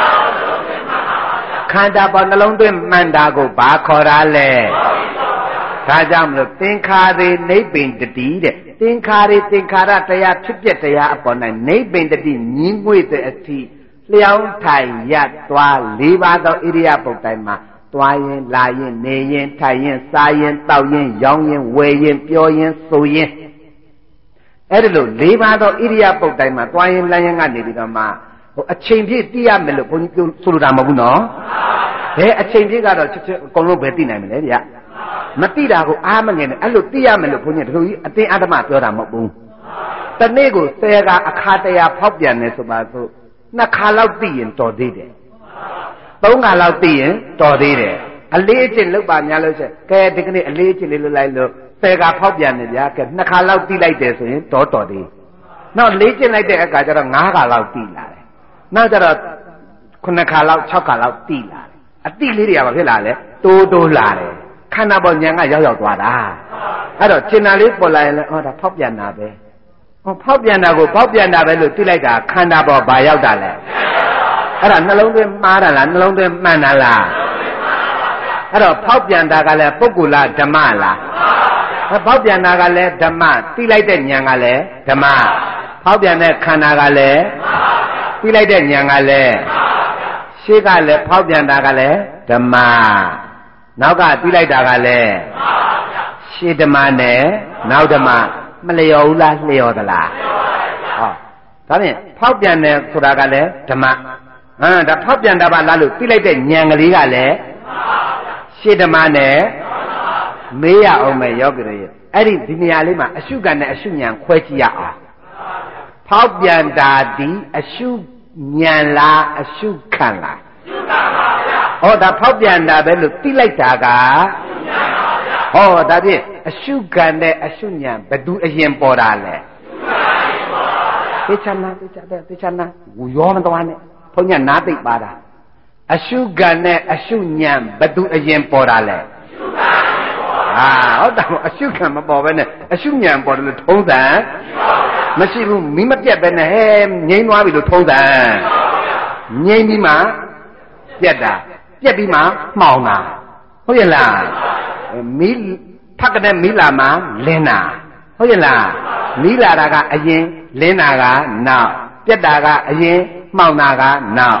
ခန္ဓာပေါ်နှလုံးသွင်းမှန်တာကိုဘာခေါ်တာလဲဒါကြောင့်မလို့သင်္ခါရေနိဗ္ဗိန္တတိတဲ့သင်္ခါရေသင်္ခါရတရားဖြစ်ပြတရားအပေါ်၌နိဗ္ဗိန္တတိမြင်းငွေတဲ့အသည့်လျောင်းထိုင်ရသွား၄ပါးသောဣရိယာပုတ်တိုင်းမှာသွားရင်လာရင်နေရင်ထိုင်ရင်စားရင်တောက်ရင်ရောင်းရင်ဝယ်ရင်ပြောရင်ဆိုရင်အဲ့ဒါလို့၄ပါးသောဣရိယာပုတ်တိုင်းမှာသွားရင်လမ်းရင်ကနေပြီးတော့မှဟိုအချိန်ပြည့်သိရမယ်လို့ဘုန်းကြီးပြောဆိုလိုတာမဟုတ်ဘူးနော်ဘယ်အချိန်ပြည့်ကတော့ချက်ချက်အကုန်လုံးပဲသိနိုင်မလဲဗျမသိတာကိုအားမငယ်နဲ့အဲ့လိုသိရမယ်လို့ဘုန်းကြီးတို့ကြီးအတင်းအဓမ္မပြောတာမဟုတ်ဘူးတနေ့ကိုဆယ်ကအခါတရာဖောက်ပြန်နေဆိုပါစို့နှစ်ခါလောက်သိရင်တော်သေးတယ်သုံးခါလောက်သိရင်တော်သေးတယ်အလေးအကျင့်လုပ်ပါများလို့ချက်ကဲဒီကနေ့အလေးအကျင့်လေးလုပ်လိုက်လို့ဆယ်ကဖောက်ပြန်နေဗျာကဲနှစ်ခါလောက်သိလိုက်တယ်ဆိုရင်တော်တော်သေးနောက်လေးကျင့်လိုက်တဲ့အခါကျတော့ငါးခါလောက်သိလာတယ်နောက်ကျတော့ခုနှစ်ခါလောက်ခြောက်ခါလောက်သိလာတယ်အတိလေးတွေကဘာဖြစ်လာလဲတိုးတိုးလာတယ်ခန္ဓာပေါ်ဉာဏ်ကရောက်ရောက်သွားတာအဲ့တော့ကျင်နာလေးပေါ်လာရင်လည်းဟောဒါဖောက်ပြန်တာပဲဟောဖောက်ပြန်တာကိုဖောက်ပြန်တာပဲလို့သိလိုက်တာခန္ဓာပေါ်ဘာရောက်တာလဲအဲ့ဒါနှလုံးသွင်းမှားတာလားနှလုံးသွင်းမှန်တာလားအဲ့တော့ဖောက်ပြန်တာကလည်းပုဂ္ဂိုလ်လားဓမ္မလားဖောက်ပြန်တာကလည်းဓမ္မသိလိုက်တဲ့ဉာဏ်ကလည်းဓမ္မဖောက်ပြန်တဲ့ခန္ဓာကလည်းသိလိုက်တဲ့ဉာဏ်ကလည်းရှေ့ကလည်းဖောက်ပြန်တာကလည်းဓမ္မနောက်ကသိလိုက်တာကလည်းရှေ့ဓမ္မနဲ့နောက်ဓမ္မမလျော်ဘူးလားလျော်သလားဟောဒါဖြင့်ဖောက်ပြန်တယ်ဆိုတာကလည်းဓမ္မဟမ်ဒါဖောက်ပြန်တာပါလားလို့သိလိုက်တဲ့ဉာဏ်ကလေးကလည်းရှေ့ဓမ္မနဲ့မေးရအောင်မယ်ယောဂီတွေအဲ့ဒီဒီနေရာလေးမှာအရှုခံနဲ့အရှုဉာဏ်ခွဲကြည့်ရအောင်ဖောက်ပြန်တာဒီအရှုဉာဏ်လားအရှုခံလားရှုခံပါဗျာဟောဒါဖောက်ပြန်တာပဲလို့သိလိုက်တာကရှုဉာဏ်ပါဗျာဟောဒါဖြင့်အရှုခံနဲ့အရှုဉာဏ်ဘယ်သူအရင်ပေါ်တာလဲရှုခံရင်ပေါ်ပါဗျာသိချမ်းနာသိချတဲ့သိချမ်းနာဝရောမသွားနဲ့ဘုန်းကြီးနားသိပ်ပါတာအရှုခံနဲ့အရှုဉာဏ်ဘယ်သူအရင်ပေါ်တာလဲရှုခံရင်ပေါ်ပါဟာဟုတ်တယ်အရှုခံမပေါ်ဘဲနဲ့အရှုဉာဏ်ပေါ်တယ်လို့ထုံးစံမရှိဘူးမိမပြတ်ပဲနဲ့ဟဲငိမ့်သွားပြီလို့ထုံးစံငိမ့်ပြီးမှပြတ်တာပြတ်ပြီးမှမှောင်တာဟုတ်ရဲ့လားမီးဖက်ကတဲ့မီးလာမှလင်းတာဟုတ်ရဲ့လားမီးလာတာကအရင်လင်းတာကနောက်ပြတ်တာကအရင်မှောင်တာကနောက်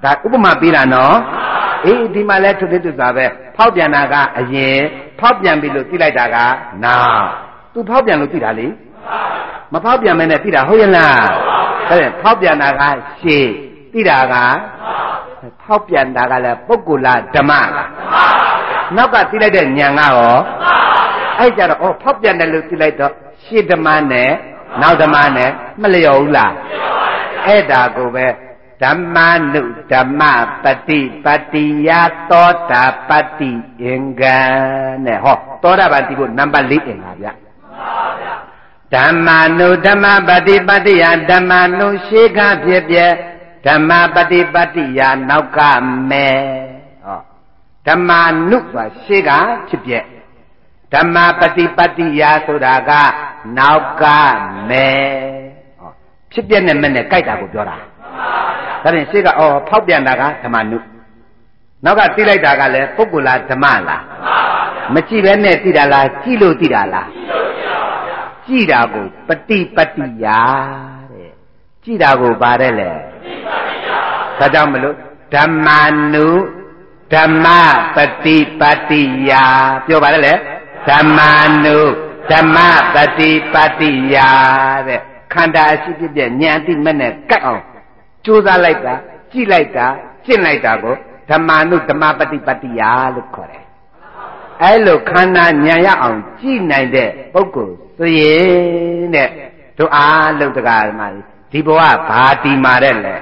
ဒါဥပမာပေးတာနော်အေးဒီမှာလဲထွတ်ထွတ်စွာပဲဖောက်ပြန်တာကအရင်ဖောက်ပြန်ပြီလို့သိလိုက်တာကနောက်သူဖောက်ပြန်လို့သိတာလေမဖောက်ပြန်မဲနဲ့သိတာဟုတ်ရဲ့လားဒါဖြင့်ဖောက်ပြန်တာကရှေ့သိတာကဖောက်ပြန်တာကလည်းပုဂ္ဂိုလ်လားဓမ္မလားနောက်ကသိလိုက်တဲ့ဉာဏ်ကရောအဲ့ကြတော့ဩဖောက်ပြန်တယ်လို့သိလိုက်တော့ရှေ့ဓမ္မနဲ့နောက်ဓမ္မနဲ့မလျော်ဘူးလားအဲ့ဒါကိုပဲဓမ္မနုဓမ္မပฏิပတ္တိယသောတာပတ္တိအင်္ဂံနဲ့ဟောသောတာပန်တိဖို့နံပါတ်၄အင်္ဂါဗျဓမ္မနုဓမ္မပฏิပတ္တိယဓမ္မနုရှေးကဖြစ်ပြဓမ္မပฏิပတ္တိယနောက်ကမဲဟောဓမ္မနုဆိုတာရှေးကဖြစ်ပြဓမ္မပฏิပတ္တိယဆိုတာကနောက်ကမဲဟောဖြစ်ပြနဲ့မဲ့နဲ့ကြိုက်တာကိုပြောတာဒါဖြင့်ရှေ့ကအော်ဖောက်ပြန်တာကဓမ္မနုနောက်ကသိလိုက်တာကလည်းပုဂ္ဂိုလ်လားဓမ္မလားမကြည့်ပဲနဲ့သိတာလားကြည့်လို့သိတာလားကြည့်တာကိုပฏิပတ္တိယတဲ့ကြည့်တာကိုပါတယ်လေဒါကြောင့်မလို့ဓမ္မနုဓမ္မပฏิပတ္တိယပြောပါလေဓမ္မနုဓမ္မပฏิပတ္တိယတဲ့ခန္ဓာအရှိဖြစ်တဲ့ဉာဏ်အသိမဲ့နဲ့ကတ်အောင်ကြိုးစားလိုက်တာကြည့်လိုက်တာကျင့်လိုက်တာကိုဓမ္မနုဓမ္မပฏิပတ္တိယလို့ခေါ်တယ်အဲလိုခန္ဓာဉာဏ်ရအောင်ကြည့်နိုင်တဲ့ပုဂ္ဂိုလ်ဆိုရင်တဲ့တို့အားလုံးတရားဓမ္မဒီဘဝဘာတီမာတဲ့လဲ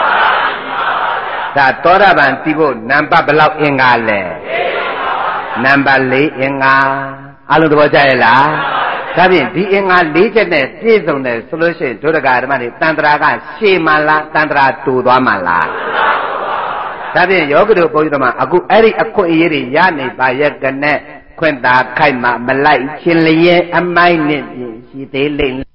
ဒါသောတာပန်တီဖို့နံပါတ်ဘယ်လောက်အင်္ဂါလဲနံပါတ်၄အင်္ဂါအားလုံးသဘောကျရဲ့လားဒါဖြင့်ဒီအင်္ဂါ၄ချက်နဲ့ပြည့်စုံတယ်ဆိုလို့ရှိရင်ဒုဒကာဓမ္မတွေတန်ត្រာကရှေ့မှလားတန်ត្រာတူသွားမှလားဒါဖြင့်ယောဂတို့ဘုန်းကြီးတို့မှာအခုအဲ့ဒီအခွင့်အရေးတွေရနေပါရဲ့ကနဲ့ခွင့်သာခိုက်မှမလိုက်ချင်းလျက်အမိုက်နဲ့ပြင်ရှိသေးလိမ့်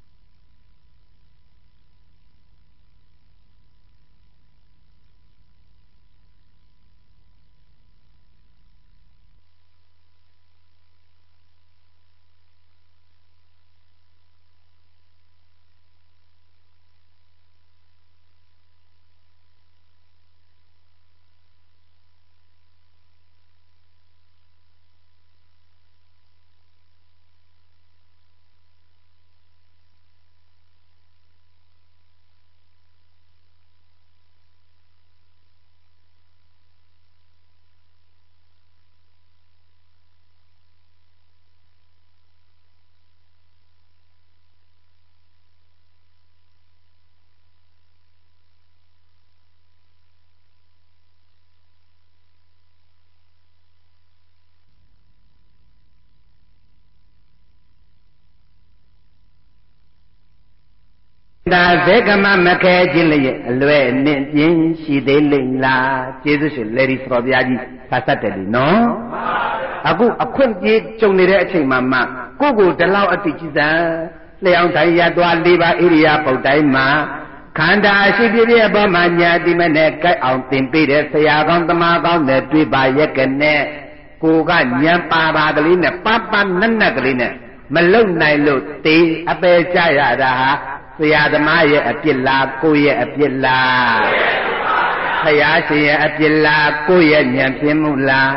ဒါဇေကမမခဲခြင်းလည်းအလွဲနှင့်ပြင်းရှိသေးလိမ့်လားကျေးဇူးရှင်လေဒီစတော်ဘုရားကြီးဖတ်ဆက်တယ်လीနော်အခုအခွင့်ပြေးကြုံနေတဲ့အချိန်မှာမှကိုယ့်ကိုဒီလောက်အတိကျစံလျှောင်းတိုင်းရသွားလေးပါဣရိယာပုတ်တိုင်းမှာခန္ဓာရှိပြည့်အပေါ်မှာညာတိမနဲ့ကြိုက်အောင်သင်ပေးတဲ့ဆရာကောင်းသမားကောင်းနဲ့တွေ့ပါရက်ကနဲ့ကိုကညံပါပါကလေးနဲ့ပပနက်နက်ကလေးနဲ့မလုံနိုင်လို့တေးအပေကြရတာဟာဆရာသမားရဲ့အပြစ်လားကိုယ့်ရဲ့အပြစ်လားဆရာရှင်ရဲ့အပြစ်လားကိုယ့်ရဲ့ဉာဏ်ဖြင့်မှုလား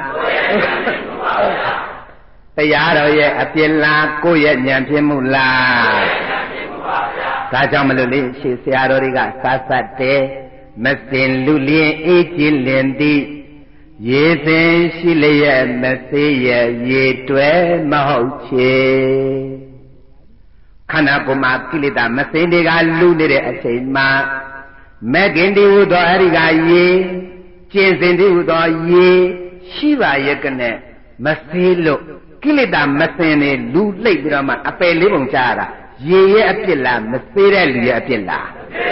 တရားတော်ရဲ့အပြစ်လားကိုယ့်ရဲ့ဉာဏ်ဖြင့်မှုလားဒါကြောင့်မလို့လေရှေ့ဆရာတော်တွေကစသတ်တယ်မစင်လူလျင်အေးကြည်လင်သည်ရေစင်ရှိလျက်မသေးရဲ့ရေတွဲမဟုတ်ချေခန္ဓာကိုယ်မှာကိလေသာမစင်တွေကလူနေတဲ့အချိန်မှာမဂ္ဂင်တိဟုသောအရိကရေကျင့်စဉ်တိဟုသောရေရှိပါရဲ့ကနဲ့မစေးလို့ကိလေသာမစင်နေလူလှိပ်ပြီးတော့မှအပယ်လေးပုံချရတာရေရဲ့အပြစ်လားမစေးတဲ့လူရဲ့အပြစ်လား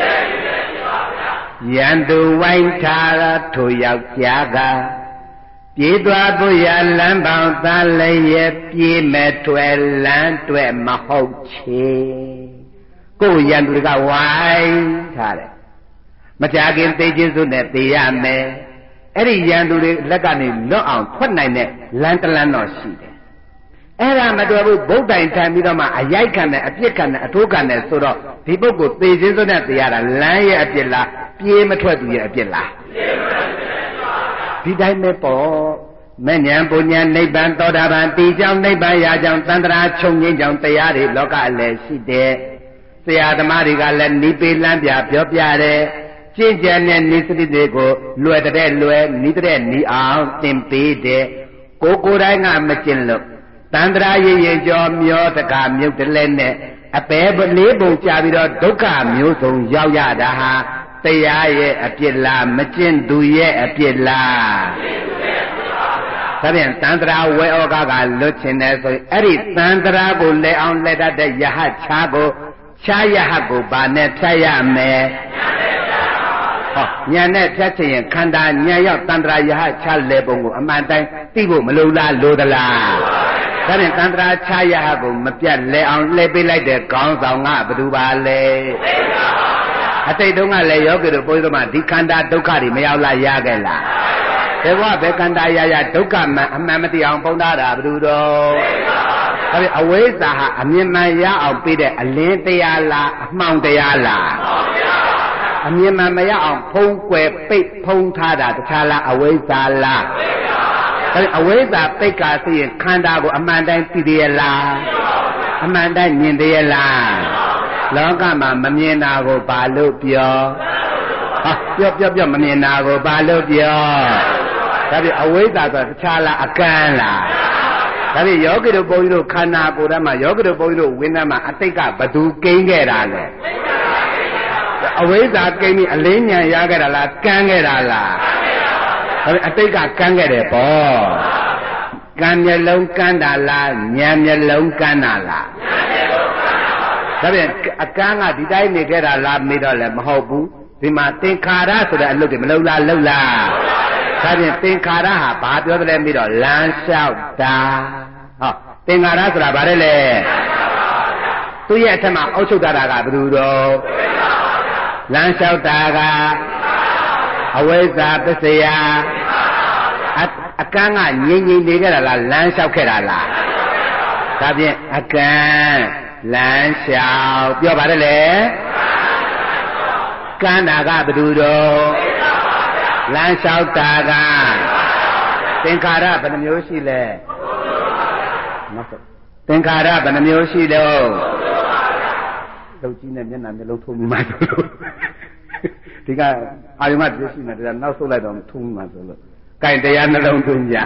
ယံသူဝိုင်းထားထိုယောက်ျားကပြေးသွားဖို့ရလမ်းပေါင်းသားလည်းရဲ့ပြေးမဲ့ထွယ်လမ်းတွဲမဟုတ်ချေကိုယ်ရန်သူတွေကဝိုင်းထားတယ်မကြခင်သိချင်းစုနဲ့သိရမယ်အဲ့ဒီရန်သူတွေလက်ကနေလွတ်အောင်ထွက်နိုင်တဲ့လမ်းတလမ်းတော့ရှိတယ်အဲ့ဒါမတော်ဘူးဗုဒ္ဓတိုင်ထိုင်ပြီးတော့မှအရိုက်ခံတယ်အပြစ်ခံတယ်အထိုးခံတယ်ဆိုတော့ဒီပုဂ္ဂိုလ်သိချင်းစုနဲ့သိရတာလမ်းရဲ့အပြစ်လားပြေးမထွက်သူရဲ့အပြစ်လားဒီတိုင်းပဲပေါ့မဲ့ဉာဏ်ပူဉာဏ်နိဗ္ဗာန်သောတာပန်တည်ကြောင်းနိဗ္ဗာန်ရာကြောင်းသန္တရာချုပ်ငြိမ်းကြောင်းတရားတွေလောကအလယ်ရှိတယ်ဆရာသမားတွေကလည်းနိပေလန်းပြပြောပြတယ်ကျင့်ကြံတဲ့နိစ္စတိတွေကိုလွယ်တဲ့လွယ်နိတဲ့နိအောင်သင်ပေးတယ်ကိုကိုယ်တိုင်းကမကျင့်လို့တန္တရာရည်ရည်ကြောမျောတကာမြုပ်တလဲနဲ့အပေလေးပုံကြပြီးတော့ဒုက္ခမျိုးစုံရောက်ရတာဟာတရားရဲ့အပြစ်လားမကျင့်သူရဲ့အပြစ်လားဒါပြန်တန္တရာဝေဩဃကလွတ်ချင်တယ်ဆိုရင်အဲ့ဒီတန္တရာကိုလဲအောင်လဲတတ်တဲ့ယဟချာကိုချာယဟကိုဗာနဲ့ဖြတ်ရမယ်ဟောညာနဲ့ဖြတ်ချင်ရင်ခန္ဓာညာရောက်တန္တရာယဟချာလဲပုံကိုအမှန်တိုင်းသိဖို့မလိုလားလိုသလားဒါပြန်တန္တရာချာယဟကိုမပြတ်လဲအောင်လဲပေးလိုက်တဲ့ခေါင်းဆောင်ကဘယ်သူပါလဲအတိတ်တုန်းကလည်းယောဂီတို့ဘုန်းကြီးတို့မှဒီခန္ဓာဒုက္ခတွေမရောက်လာရခဲ့လားဘယ်ဘဝဘယ်ခန္ဓာရရဒုက္ခမှအမှန်မသိအောင်ပုံထားတာဘယ်သူတော့ဒါပေမဲ့အဝိဇ္ဇာဟာအမြင်မှန်ရအောင်ပြီးတဲ့အလင်းတရားလားအမှောင်တရားလားအမြင်မှန်မရအောင်ဖုံးကွယ်ပိတ်ဖုံးထားတာတခြားလားအဝိဇ္ဇာလားဒါပေမဲ့အဝိဇ္ဇာပိတ်ကာသိရင်ခန္ဓာကိုအမှန်တိုင်းသိသေးရဲ့လားအမှန်တိုင်းမြင်သေးရဲ့လားလောကမှာမမြင်တာကိုဘာလို့ပြောဟာပြောပြောပြောမမြင်တာကိုဘာလို့ပြောဒါပြအဝိဇ္ဇာဆိုတာတခြားလားအကန့်လားဒါပြယောဂီတို့ဘုန်းကြီးတို့ခန္ဓာကိုယ်ထဲမှာယောဂီတို့ဘုန်းကြီးတို့ဝိညာဉ်မှာအတိတ်ကဘသူကိန်းခဲ့တာလဲအဝိဇ္ဇာကိန်းပြီးအလင်းဉာဏ်ရခဲ့တာလားကန်းခဲ့တာလားဒါပြအတိတ်ကကန်းခဲ့တယ်ပေါ့ကံမျက်လုံးကန်းတာလားဉာဏ်မျက်လုံးကန်းတာလားဒါပြန်အကန်းကဒီတိုင်းနေခဲ့တာလားမေးတော့လည်းမဟုတ်ဘူးဒီမှာသင်္ခါရဆိုတဲ့အလုပ်တွေမလုပ်လားလုပ်လားဒါပြန်သင်္ခါရဟာဘာပြောတယ်လဲမေးတော့လမ်းလျှောက်တာဟောသင်္ခါရဆိုတာဘာလဲလဲသူ့ရဲ့အထက်မှာအုပ်ချုပ်တာကဘယ်သူတော့လမ်းလျှောက်တာကအဝိဇ္ဇာပစ္စယအကန်းကငြိမ်ငြိမ်နေခဲ့တာလားလမ်းလျှောက်ခဲ့တာလားဒါပြန်အကန်းလမ်းလျှောက်ပြောပါတယ်လေကန်းတာကဘယ်သူတော့လမ်းလျှောက်တာကသင်္ခါရဘယ်နှမျိုးရှိလဲနောက်ဆုံးသင်္ခါရဘယ်နှမျိုးရှိလို့လုတ်ကြီးနဲ့မျက်နှာမျက်လုံးထုံးပြီးမှဆိုလို့ဒီကအာယုံကပြည့်ရှိနေတယ်နောက်ဆုတ်လိုက်တော့ထုံးပြီးမှဆိုလို့ကဲတရားနှလုံးသွင်းကြ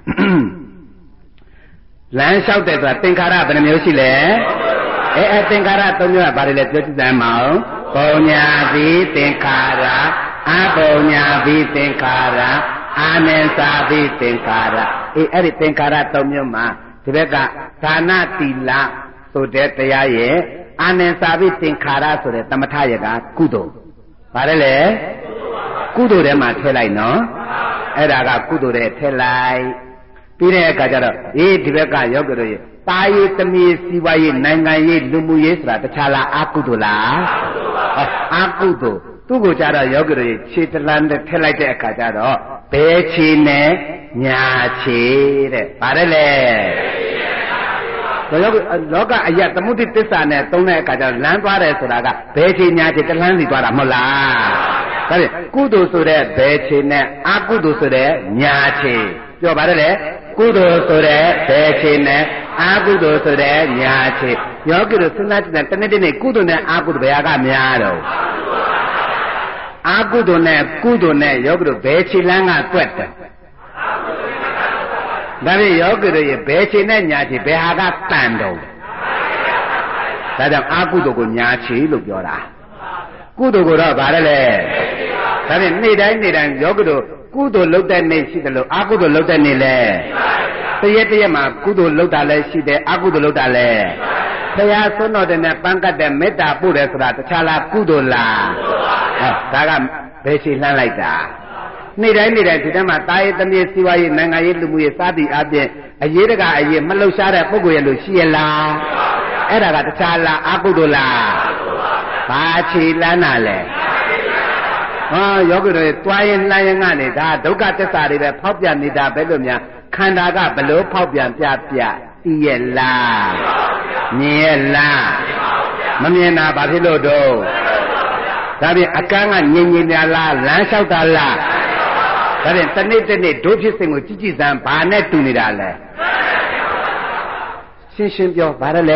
လမ်းလျှောက်တဲ့ဆိုတာသင်္ခါရဘယ်နှမျိုးရှိလဲအဲအဲသင်္ခါရသုံးမျိုးကဘာတွေလဲပြောကြည့်စမ်းမအောင်ပုံညာတိသင်္ခါရအပုံညာတိသင်္ခါရအာနိသာတိသင်္ခါရအေးအဲ့ဒီသင်္ခါရသုံးမျိုးမှာဒီဘက်ကဒါနတိလဆိုတဲ့တရားရဲ့အာနိသာတိသင်္ခါရဆိုတဲ့သမထရကကုသိုလ်ဘာလဲလဲကုသိုလ်ထဲမှာထည့်လိုက်နော်အဲ့ဒါကကုသိုလ်ထဲထည့်လိုက်ပြီးတဲ့အခါကျတော့အေးဒီဘက်ကယောဂီတို့ရဲ့တာရေးသမီးစီဝါရေးနိုင်ငံရေးလူမှုရေးဆိုတာတခြားလားအာကုသိုလ်လားအာကုသိုလ်သူ့ကိုကြတော့ယောဂီတို့ခြေတလန်းနဲ့ထည့်လိုက်တဲ့အခါကျတော့ဘဲခြေနဲ့ညာခြေတဲ့ဗါတယ်လေဒါယောဂီလောကအယသမုဒိသစ္စာနဲ့သုံးတဲ့အခါကျတော့လမ်းသွားတယ်ဆိုတာကဘဲခြေညာခြေတလန်းစီသွားတာမဟုတ်လားဒါဖြင့်ကုသိုလ်ဆိုတဲ့ဘဲခြေနဲ့အာကုသိုလ်ဆိုတဲ့ညာခြေပြောပါတယ်လေကုသိုလ်ဆိုတဲ့ဘဲခြေနဲ့အာကုသိုလ်ဆိုတဲ့ညာခြေယောဂီတို့စဉ်းစားကြည့်တယ်တနေ့တနေ့ကုသိုလ်နဲ့အာကုသိုလ်ဘယ်ဟာကများတော့အာကုသိုလ်နဲ့ကုသိုလ်နဲ့ယောဂီတို့ဘယ်ခြေလမ်းကတွက်တယ်ဒါဖြင့်ယောဂီတို့ရဲ့ဘယ်ခြေနဲ့ညာခြေဘယ်ဟာကတန်တော့ဒါကြောင့်အာကုသိုလ်ကိုညာခြေလို့ပြောတာကုသိုလ်ကိုတော့ဗါတယ်လေဒါဖြင့်နေ့တိုင်းနေ့တိုင်းယောဂီတို့ကုသိုလ်လုပ်တဲ့နေ့ရှိတယ်လို့အာကုသိုလ်လုပ်တဲ့နေ့လဲတရက်တရက်မှာကုသိုလ်လုပ်တာလည်းရှိတယ်အာကုသိုလ်လုပ်တာလည်းဘုရားဆွတော်တဲ့နဲ့ပန်းကတ်တဲ့မေတ္တာပို့တယ်ဆိုတာတခြားလားကုသိုလ်လားဟောဒါကဘယ်ရှိလှမ်းလိုက်တာနေ့တိုင်းနေ့တိုင်းဒီထဲမှာတာရေးသမီးစီဝါရေးနိုင်ငံရေးလူမှုရေးစသည်အပြင်အရေးတကအရေးမလှုပ်ရှားတဲ့ပုဂ္ဂိုလ်ရဲ့လို့ရှိရလားအဲ့ဒါကတခြားလားအာကုသိုလ်လားဘာခြေလန်းတာလဲဟောယောဂီတွေတွားရင်လှမ်းရင်ကနေဒါဒုက္ခသစ္စာတွေပဲဖောက်ပြန်နေတာပဲလို့များခန္ဓာကဘလို့ဖောက်ပြန်ပြပြသိရဲ့လားမြင်ရဲ့လားမမြင်တာဘာဖြစ်လို့တော့ဒါဒါပြင်အကန်းကငြိမ်ငြိမ်များလားလမ်းလျှောက်တာလားဒါပြင်တနေ့တနေ့ဒုဖြစ်စဉ်ကိုကြည့်ကြည့်စမ်းဘာနဲ့တူနေတာလဲရှင်းရှင်းပြောဘာလဲ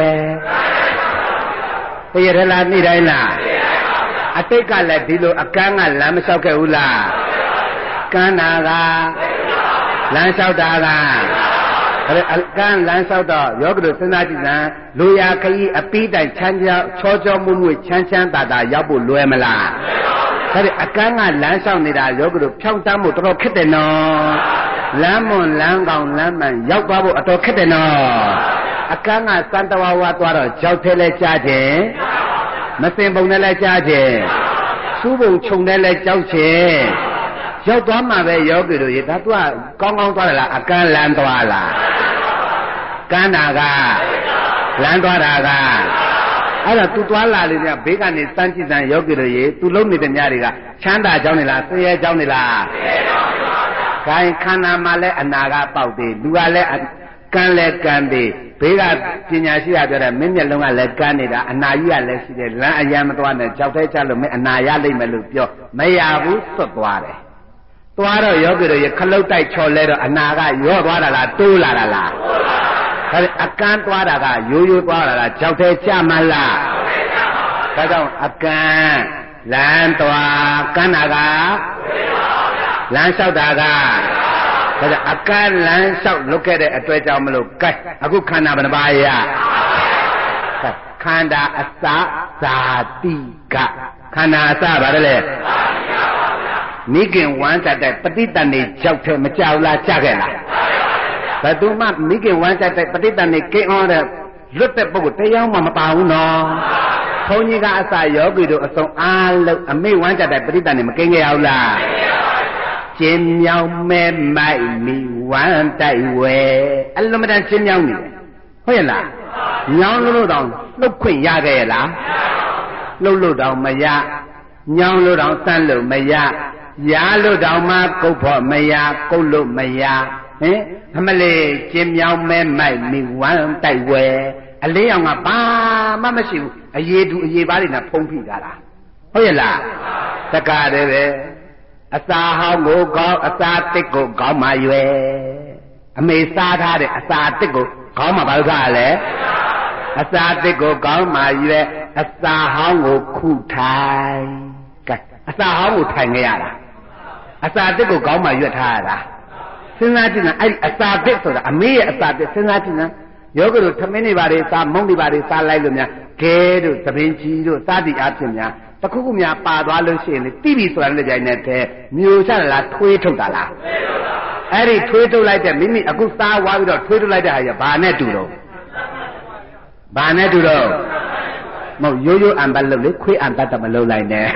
တရထလားနေ့တိုင်းလားအတိတ်ကလည်းဒီလိုအကန်းကလမ်းမလျှောက်ခဲ့ဘူးလားကန်းနာကလမ်းလျှောက်တာကအဲ့အကန်းလမ်းလျှောက်တော့ယောဂတို့စဉ်းစားကြည့်စမ်းလူရခကြီးအပီးတိုင်ချမ်းချမ်းချောချောမွမွချမ်းချမ်းသာသာရောက်ဖို့လွယ်မလားအဲ့အကန်းကလမ်းလျှောက်နေတာယောဂတို့ဖြောင်းတမ်းဖို့တော်တော်ခက်တယ်နော်လမ်းမွန်လမ်းကောင်းလမ်းမှန်ရောက်သွားဖို့အတော်ခက်တယ်နော်အကန်းကစံတဝါဝါသွားတော့ကြောက်သေးလဲကြားခြင်းမစင်ပုံနဲ့လဲကြားခြင်းစူးပုံခြုံနဲ့လဲကြောက်ခြင်းရောက်သွားမှာပဲယောဂီတို့ရေဒါသူကကောင်းကောင်းသွားတယ်လားအကန်းလမ်းသွားလားကန်းတာကလမ်းသွားတာကအဲ့တော့သူသွားလာလို့ညဘေးကနေစမ်းကြည့်စမ်းယောဂီတို့ရေသူလုံးနေတဲ့ညတွေကချမ်းသာကြောင်းနေလားဆင်းရဲကြောင်းနေလားဆင်းရဲကြောင်းပါဗျာခိုင်ခန္ဓာမှာလဲအနာကပေါက်သေးလူကလည်းကန်းလဲကန်းသေးဘေးကပညာရှိရပြောတယ်မင်းမျက်လုံးကလည်းကန်းနေတာအနာကြီးကလည်းရှိတယ်လမ်းအရန်မသွားနဲ့ကြောက်သေးချလို့မင်းအနာရလိမ့်မယ်လို့ပြောမရဘူးသွတ်သွားတယ်သွားတော့ယောဂီတို့ရေခလုတ်တိုက်ချော်လဲတော့အနာကရော့သွားတာလားတိုးလာတာလားတိုးလာပါဘူးအကန်းသွားတာကရိုးရိုးသွားတာလားကြောက်သေးကြမလားကြောက်သေးကြပါဘူးဒါကြောင့်အကန်းလမ်းသွားကန်းတာကလမ်းလျှောက်တာကဒါကြောင့်အကန်းလမ်းလျှောက်လုပ်ခဲ့တဲ့အတွက်ကြောင့်မလို့ကဲအခုခန္ဓာဘယ်နှပါးရခန္ဓာအစဇာတိကခန္ဓာအစဘာလဲမိခင်ဝမ်းတက်တဲ့ပဋိတန်နေကြောက်တယ်မကြောက်လားကြောက်ခဲ့လားဘယ်သူမှမိခင်ဝမ်းတက်တဲ့ပဋိတန်နေကင်းအောင်တဲ့လွတ်တဲ့ပုဂ္ဂိုလ်တရားမှမပါဘူးနော်ဘုန်းကြီးကအစာယောဂီတို့အစုံအားလုံးအမိဝမ်းတက်တဲ့ပဋိတန်နေမကင်းကြရဘူးလားကျင်းမြောင်မဲ့မိုက်မိဝမ်းတိုက်ဝဲအလုံးမတန်ကျင်းမြောင်နေတယ်ဟုတ်ရဲ့လားညောင်းလို့တောင်လှုပ်ခွင့်ရခဲ့ရဲ့လားလှုပ်လို့တောင်မရညောင်းလို့တောင်စမ်းလို့မရရလို့တောင်မှကုတ်ဖို့မရကုတ်လို့မရဟင်အမလေးကျင်းမြောင်မဲမိုက်မိဝမ်းတိုက်ဝဲအလေးအောင်ကဘာမှမရှိဘူးအရေးတူအရေးပါးတွေနဲ့ဖုံးဖိတာလားဟုတ်ရဲ့လားတကားတယ်ပဲအစာဟောင်းကိုကောင်းအစာတစ်ကိုကောင်းမှရွယ်အမေစားထားတဲ့အစာတစ်ကိုကောင်းမှဘာလို့ထားရလဲအစာတစ်ကိုကောင်းမှရွယ်အစာဟောင်းကိုခုထိုင်ကဲအစာဟောင်းကိုထိုင်ကြရတာအစာတစ်ကိုကောင်းမှရွက်ထားရတာစဉ်းစားကြည့်နော်အဲ့ဒီအစာတစ်ဆိုတာအမေရဲ့အစာတစ်စဉ်းစားကြည့်နော်ယောဂီတို့ထမင်းတွေပါတွေစားမုန့်တွေပါတွေစားလိုက်လို့များဂဲတို့သပင်ကြီးတို့စသည်အားဖြင့်များတခုခုများပါသွားလို့ရှိရင်လေတိပြီဆိုတာလည်းကြိုင်နေတဲ့မျိုးချလားထွေးထုတ်တာလားထွေးထုတ်ပါအဲ့ဒီထွေးထုတ်လိုက်တဲ့မိမိအခုစားဝါပြီးတော့ထွေးထုတ်လိုက်တဲ့ဟာကြီးဘာနဲ့တူတော့ဘာနဲ့တူတော့မဟုတ်ရိုးရိုးအံပတ်လုပ်လေခွေးအံပတ်တမလုပ်လိုက်နဲ့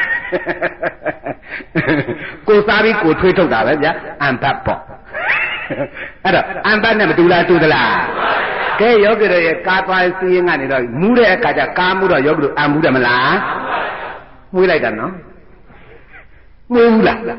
ကိုစားပြီးကိုထွေးထုတ်တာပဲဗျာအံပတ်ပေါ့အဲ့တော့အံပတ်နဲ့မတူလားတူသလားကဲယောဂီတို့ရဲ့ကားသွားစီးရင်ကနေတော့မူးတဲ့အခါကျကားမှုတော့ယောဂီတို့အံမှုတယ်မလားမွေးလိုက်တာနော်မွေးဘူးလား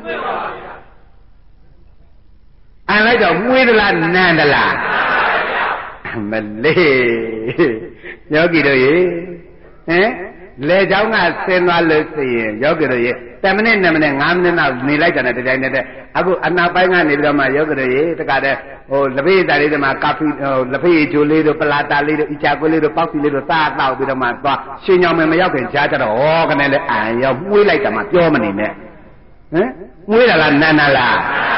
အံလိုက်တော့မွေးသလားနန်းသလားမလေးယောဂီတို့ရေဟင်လေเจ้าကဆင်းသွားလို့ဆိုရင်ယောဂီတို့ရေtenမိနစ်twoမိနစ်fiveမိနစ်နောက်နေလိုက်တယ်တကြိုင်နဲ့အခုအနာပိုင်းကနေပြီးတော့မှယောဂီတို့ရေတခါတည်းဟိုလက်ဖေးသားလေးတွေမှာကာဖီဟိုလက်ဖေးဂျိုလေးတို့ပလာတာလေးတို့အီချာကွေးလေးတို့ပေါက်စီလေးတို့စားတော့ပြီးတော့မှသွားရှင်ညောင်မယ်မရောက်ခင်ကြားကြတော့ဟောကနေလဲအံရောမွေးလိုက်တာမှပြောမနေနဲ့ဟမ်မွေးတာလားနန်းနာလား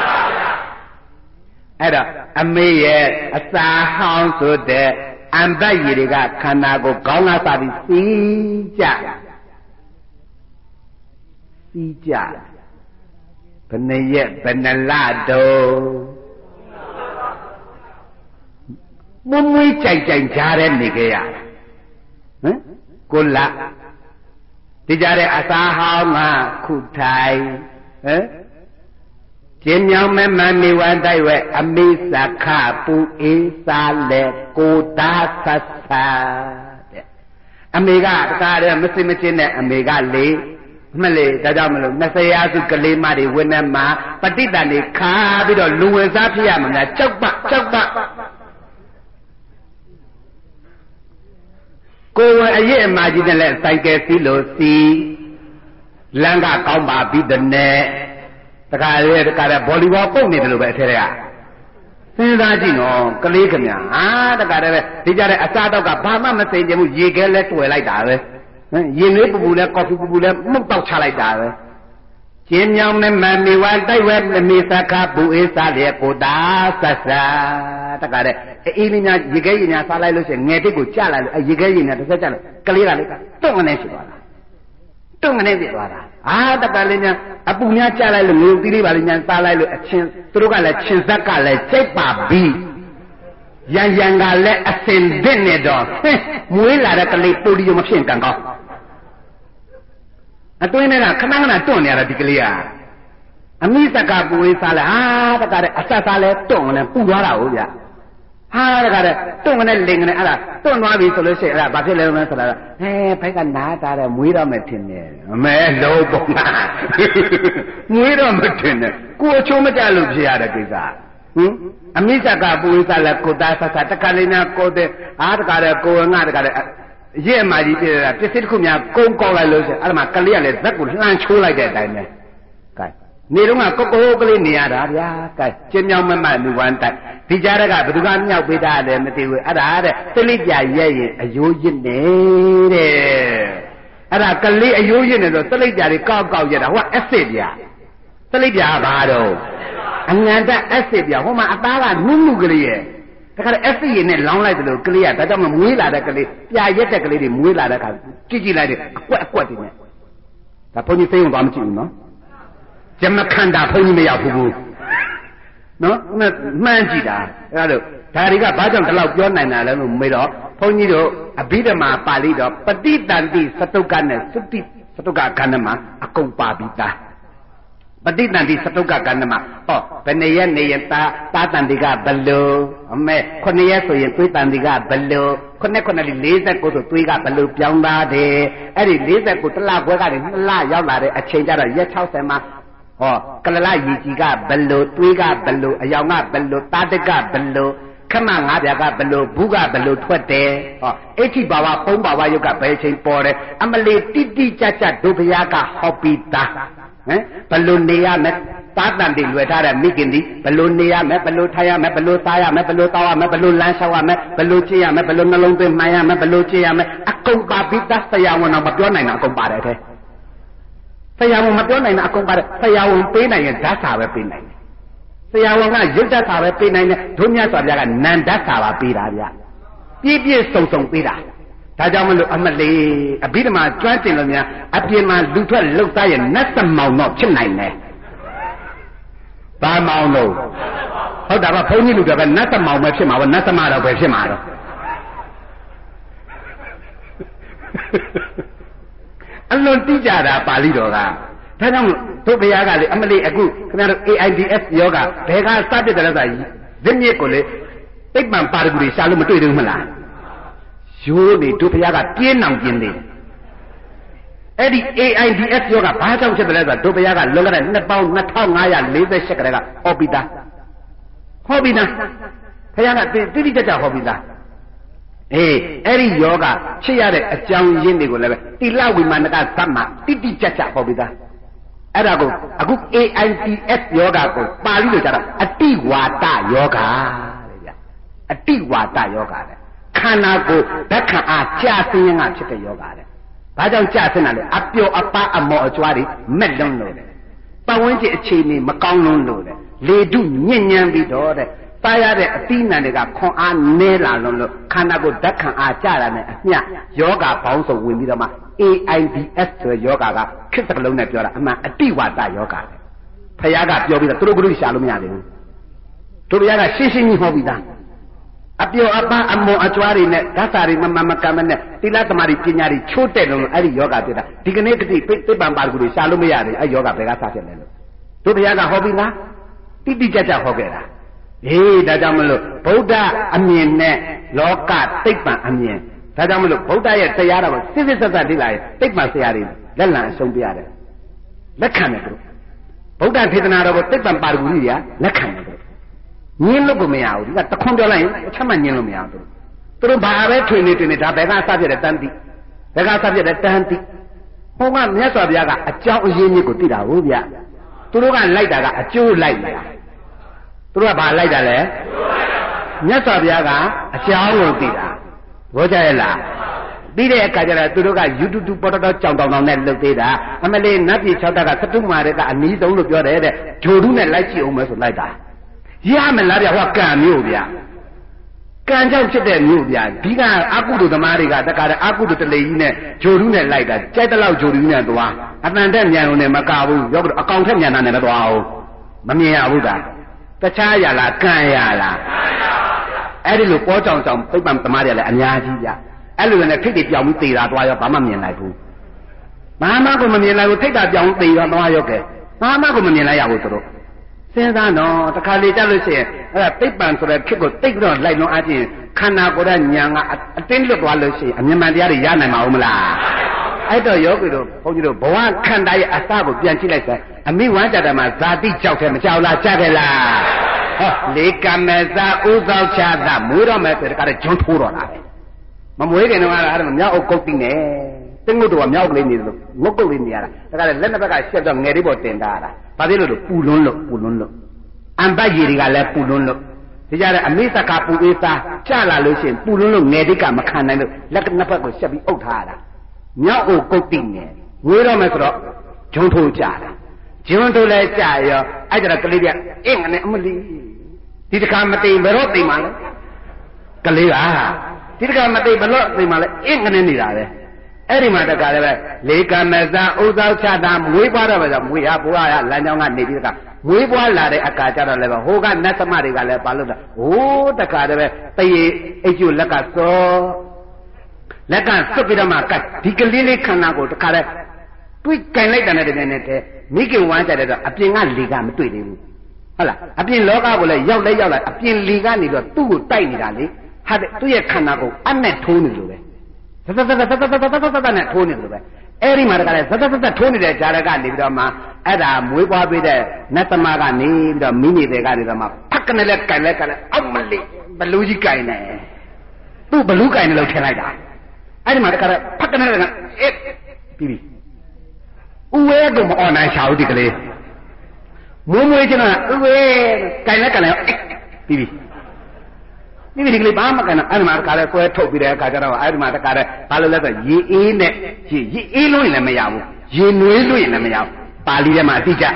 အဲ့တော့အမေရဲ့အစာဟောင်းဆိုတဲ့အံပတ်ရည်တွေကခန္ဓာကိုခေါင်းကစပြီးစီးကြစီးကြဘယ်နှရက်ဘယ်နှလတော့မွမွေးကြိုက်ကြိုက်ကြားတဲ့နေခဲ့ရဟမ်ကိုလဒီကြတဲ့အစာဟောင်းကခုထိုင်ဟမ်ကျင်းမြောင်မဲမမီဝမ်းတိုက်ဝဲအမိသခပူအေးစားလေကိုတာဆတ်ဆာတဲ့အမေကတကားတည်းမစင်မချင်းနဲ့အမေကလေမလေးဒါကြောင့်မလို့twentyရာစုကလေးမတွေဝင်းထဲမှာပဋိတန်တွေခါပြီးတော့လူဝင်စားဖြစ်ရမှာများကြောက်ပကြောက်ပကိုယ်ဝင်အရေးအမှားကြီးနဲ့လဲစိုက်ကယ်စီးလို့စီ Langa Kamba beat the net. The guy there, the guy that Bollywood pony a little bit here. Sinzajino, Kalikanya, ah, the guy that did a start of a Bama message, you get let to like that. You need to coffee, Mukta like that. Jim Young and Mammy, while they went the Misaka, who is Salia, Sasa, the guy that even you get in a salad and get a good child, you get in a second, Kalila, don't an issue. Don't an issue. Ah, the Galina, a Punya child, the new Dilivan Salad, a chance, Trugala, Chinsaka, let take Babi. Yang Yanga let ascend Denedor, Muilla, the Kali Podium machine can go. A twinera, come on, a tone, a declare. A Misaka Bui Sala, ah, the guy, a Sasale, Tone, and Pugara, ah, the guy, Tone and Ling and Ada, don't want me to say that, but eh, Pagan Nata, and Muira Martin, man, no, Muira Martin, Kuchomata Lucia, the Giza. Hm? A Misaka Bui Sala, Kodasa, Takalina, Kode, Argada, go and Argada. Yeah, my dear, just sit come here, go call I lose it. I'm a Kalia, that would lunch like that. I know. Guy. Niruma Coco near that, guy. Jim Young man, one time. Tijaraga, but you got me out with that, and the other, Felicia, yeah, a Eugene. And I can leave a Eugene and the Felicia, the cow, yet, what Acidia? Felicia, Bado. And then that Acidia, whom I bought a Mugli. The essay in a long like the clear, that I'm a Muila, yeah, yet a lady Muila, Gigi like what in it. The pony thing of Amchino. Jamakanda pony me up. No, Manjida. Tariga Bajan allowed your nine island made up, Ponydo, a bidama palido, but did than this Satogan, Suti, Satoga Kanama, a compabita. But did not be Satoga Ganama. Oh, Penaya Nayanta, Tatandiga below, a me, Conea so you quit Tandiga below, Conecona laser go to Twiga below Piamba de, Eddie laser go to La Guerra, La Yala, a change out of Yachasema, or Kalala Yiga below, Twiga below, a Yanga below, Tadiga below, Kamang Adiaga below, Buga below Twete, or Eti Bawa, Pomba, you got Belching Pore, Amale Titi Chacha, Dubiaga, Hopita. Palonia met Tatan de Luetara Mikindi, Palonia met Palotaya, met Palotaya, met Palotawa, met Palolansawa, met Palochia, met Palonalong, Maya, met Palochia, met Akomba Bita, Sayawan of Madonna and Akombare. Sayawan Madonna and Akombare, Sayawan Pena and Dasa Pena. Sayawan Yuda Sava Pena, Dunya Saga, Nandasa Pira. Pipi so so Pira. Tajamalu Amale, a bit of my twenty on ya, a bit my Lutra looked at and not some mount, Chennai. By Mauno. How do I pony look at not a mount of Shima, not a matter of Shima? Alone Tijara, Palidora. Tajam, Tobiaga, Amale, a good A I D S yoga, Pega started as I. Then Yakole, take my Paraguri, Salamutu Mala. Surely, to Piaga, Pienam Pindi. Eddie A I D S yoga, Pata Chevela, Tobiaga, Logan, and Nepal, Natanga, Laser Shakara, Hobida. Hobida. Piaga, did he get a Hobida? Eh, Eddie yoga, Chiare, a young Indigo level, Tila Wimanaga Sama, Titi Chacha Hobida. Arago, a good A I D S yoga, Pali, a Tiwata yoga. A Tiwata yoga. Kanago, that can a chasing and chicken yoga. Bajan chasing up your apa a more actually, Medon loaded. But when you achieve me, Macon loaded, lay do Yin be daughter, fire the Athena, they got con and Nela lono, Kanago, that can a chara, yeah, yoga pounds of wind A I D S to yoga, kiss a lone at your ama, a Tiwata yoga. Payaga, you'll be the true Guru Shalomia. To the other, shishing hobby. Apio apa ammo achwari ne dasari mama kamane tilatamari kinyari chote no ari yoga tida digane kati pe bambar guru salu me yare ai yoga be ga sa phit le lo to baya ga hobi la titi jaja ho ge la eh da jaw mlo Buddha amyin ne loka tibban amyin da jaw mlo Buddha ye tayara ko sit sit sat di la ye tibban sia ri let lan asong piya de lekhan ne guru Buddha thedana ro ko tibban par guru ri ya lekhan ne Nin look me out, that the Condolane, Chaman Yellow. Through Barre, Trinity, the Bega Sabia Tanti, Bega Sabia Tanti. ဟောကမြတ်စွာဘုရားကအကြောင်းအရင်းကြီးကိုသိတာဟုတ်ဗျသူတို့ကလိုက်တာကအကျိုးလိုက်တာသူတို့ကဘာလိုက်တာလဲမြတ်စွာဘုရားကအကြောင်းကိုသိတာဘောကြရဲ့လားပြီးတဲ့အခါကျတော့သူတို့ကယူတူတူပေါ်တော်ကြောင်တောင်တောင်နဲ့လှုပ်သေးတာအမလေးနတ်ပြည်၆တက်ကသတုမာတွေကအနည်းဆုံးလို့ပြောတယ်တဲ့ဂျိုတုနဲ့လိုက်ကြည့်အောင်မယ်ဆိုလိုက်တာရမလားဗျဟောကံမျိုးဗျကံကြောင့်ဖြစ်တဲ့မျိုးဗျဒီကအကုသိုလ်သမားတွေကတက္ကရာအကုသိုလ်တလေကြီးနဲ့ဂျိုတုနဲ့လိုက်တာကြိုက်တဲ့လောက်ဂျိုတုနဲ့သွားအတန်တက်မြန်ုံနဲ့မကဘူးရောက်တော့အကောင်ထက်မြန်တာနဲ့မသွားဘူးမမြင်ရဘူးကတခြားရလားကံရလားအဲ့ဒီလိုပေါ်ကြောင်ကြောင်ပြိပ္ပံသမားတွေလည်းအများကြီးဗျအဲ့လိုနဲ့ထိတ်တွေပြောင်းပြီးသေတာသွားရောဘာမှမြင်လိုက်ဘူးဘာမှကိုမမြင်လိုက်ဘူးထိတ်တာပြောင်းသေရောသွားရောကဲဘာမှကိုမမြင်လိုက်ရဘူးသူတို့စဉ်းစားတော့တခါလေကြလို့ရှိရင်အဲ့ဒါပြိပ္ပံဆိုတဲ့ခစ်ကိုတိတ်တော့လိုက်လုံးအချင်းခန္ဓာကိုယ်ကညာကအတင်းလွတ်သွားလို့ရှိရင်အမြင်မှန်တရားတွေရနိုင်မှာဦးမလားအဲ့တော့ယောဂီတို့ဘုန်းကြီးတို့ဘဝခန္ဓာရဲ့အစကိုပြန်ကြည့်လိုက်စမ်းအမိဝမ်းကြတာမှာဇာတိကြောက်တယ်မကြောက်လားကြောက်တယ်လားဟောလေကမေဇာဥသောချတာမွေးတော့မယ်ဆိုတဲ့ကတည်းကဂျွန်းထိုးတော့တာပဲမမွေးခင်တော့အဲ့ဒါမြောက်အုပ်ကုတ်တိနေတင်းငုတ်တော့မြောက်ကလေးနေလို့ငုတ်ကုတ်လေးနေရတာဒါကလည်းလက်နှစ်ဘက်ကရှက်တော့ငယ်လေးပေါ်တင်တာတာဘာဖြစ်လို့လို့ပူလွန်းလို့ပူလွန်းလို့အံပတ်ရည်တွေကလည်းပူလွန်းလို့ဒီကြတဲ့အမိစကာပူအေးစားကြလာလို့ရှိရင်ပူလွန်းလို့ငယ်တိကမခံနိုင်လို့လက်နှစ်ဘက်ကိုရှက်ပြီးအုပ်ထားရတာမြောက်အုပ်ကုတ်တိနေငွေတော့မယ်ဆိုတော့ဂျုံထိုးကြတာဂျုံထိုးလဲကြရောအဲ့ကြတော့ကလေးကအင်းနဲ့အမလီဒီတခါမတိမ်ဘယ်တော့တိမ်မှလဲကလေးကဒီတခါမတိမ်ဘယ်တော့တိမ်မှလဲအင်းနဲ့နေတာပဲအဲ့ဒီမှာတခါလည်းပဲလေကမဇာဥသောချတာမွေးပွားတော့ပဲဆိုမွေးဟာဘွားရလမ်းကြောင်းကနေပြီးတခါမွေးပွားလာတဲ့အခါကျတော့လည်းပဲဟိုကနတ်သမတွေကလည်းပါလို့တာဟိုးတခါတည်းပဲတရေအိတ်ကျလက်ကစောလက်ကစွတ်ပြီးတော့မှကတ်ဒီကလေးလေးခန္ဓာကိုတခါတည်းတွေးကြင်လိုက်တဲ့နဲ့တည်းနဲ့တည်းမိခင်ဝမ်းကြတဲ့တော့အပြင်ကလေကမတွေ့သေးဘူးဟုတ်လားအပြင်လောကကိုလည်းရောက်လဲရောက်လာအပြင်လေကနေတော့သူ့ကိုတိုက်နေတာလေဟာသူ့ရဲ့ခန္ဓာကိုအနဲ့ထိုးနေလို့ပဲသတ်သတ်သတ်သတ်သတ်သတ်သတ်သတ်နဲ့ထိုးနေတယ်လို့ပဲအဲ့ဒီမှာတခါလဲသတ်သတ်သတ်ထိုးနေတဲ့ဂျာရကနေပြီးတော့မှအဲ့ဒါမွေးပွားပေးတဲ့နတ်သမားကနေပြီးတော့မိမိတွေကနေတော့မှဖက်ကနေလဲကြိုင်လဲကြလဲအောက်မလေးဘလူးကြီးကြိုင်နေသူ့ဘလူးကြိုင်နေလို့ထင်လိုက်တာအဲ့ဒီမှာတခါလဲဖက်ကနေလဲအေးပြီးပြီဥဝဲကမအော်နိုင်ရှာဦးဒီကလေးမွေးမွေးချင်းတော့ဥဝဲကြိုင်လဲကြလဲပြီးပြီဒီဒီကလေးဘာမှကနအဲ့ဒီမှာတခါလဲဆွဲထုတ်ပြီးတဲ့အခါကျတော့အဲ့ဒီမှာတခါလဲဘာလို့လဲဆိုရေအေးနဲ့ရေရေအေးလို့ရင်လည်းမရဘူးရေနွေးလို့ရင်လည်းမရဘူးပါဠိထဲမှာအတိကျ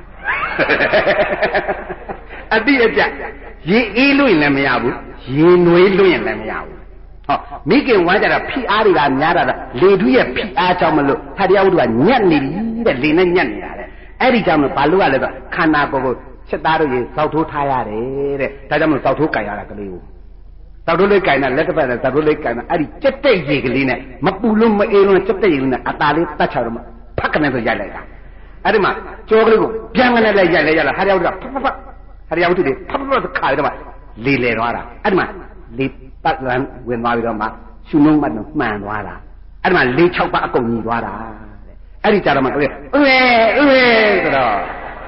အတိအကျရေအေးလို့ရင်လည်းမရဘူးရေနွေးလို့ရင်လည်းမရဘူးဟောမိခင်ဝါကြတာဖိအားတွေကများတာလေထူးရဲ့ဖိအားကြောင့်မလို့ဖတ်တရားဝတ္ထုကညက်နေပြီတဲ့လေနဲ့ညက်နေတာတဲ့အဲ့ဒီကြောင့်မဘာလို့ရလဲဆိုခန္ဓာကိုယ်ကိုချက်သားတို့ရေစောက်ထိုးထားရတယ်တဲ့ဒါကြောင့်မလို့စောက်ထိုးကြိုင်ရတာကလေးကိုသောက်တို့လေးကြိုင်တာလက်တစ်ဖက်နဲ့သောက်တို့လေးကြိုင်တာအဲ့ဒီကြက်တဲ့ရေကလေးနဲ့မပူလို့မအေးလို့ကြက်တဲ့ရေကလေးနဲ့အตาလေးတတ်ချတော့မှဖက်ကနေဆိုရိုက်လိုက်တာအဲ့ဒီမှာကြောကလေးကိုပြန်ကနေလိုက်ရိုက်လိုက်ရလားဟာရောက်တာဖဖဖဟာရောက်တယ်ဖဖဖခါရတော့လေလေသွားတာအဲ့ဒီမှာလေပတ်လန်ဝင်သွားပြီးတော့မှရှုံလုံးမှတော့မှန်သွားတာအဲ့ဒီမှာလေ၆ပါးအကုန်ညီသွားတာတဲ့အဲ့ဒီကြတော့မှအေးအေးအေးဆိုတော့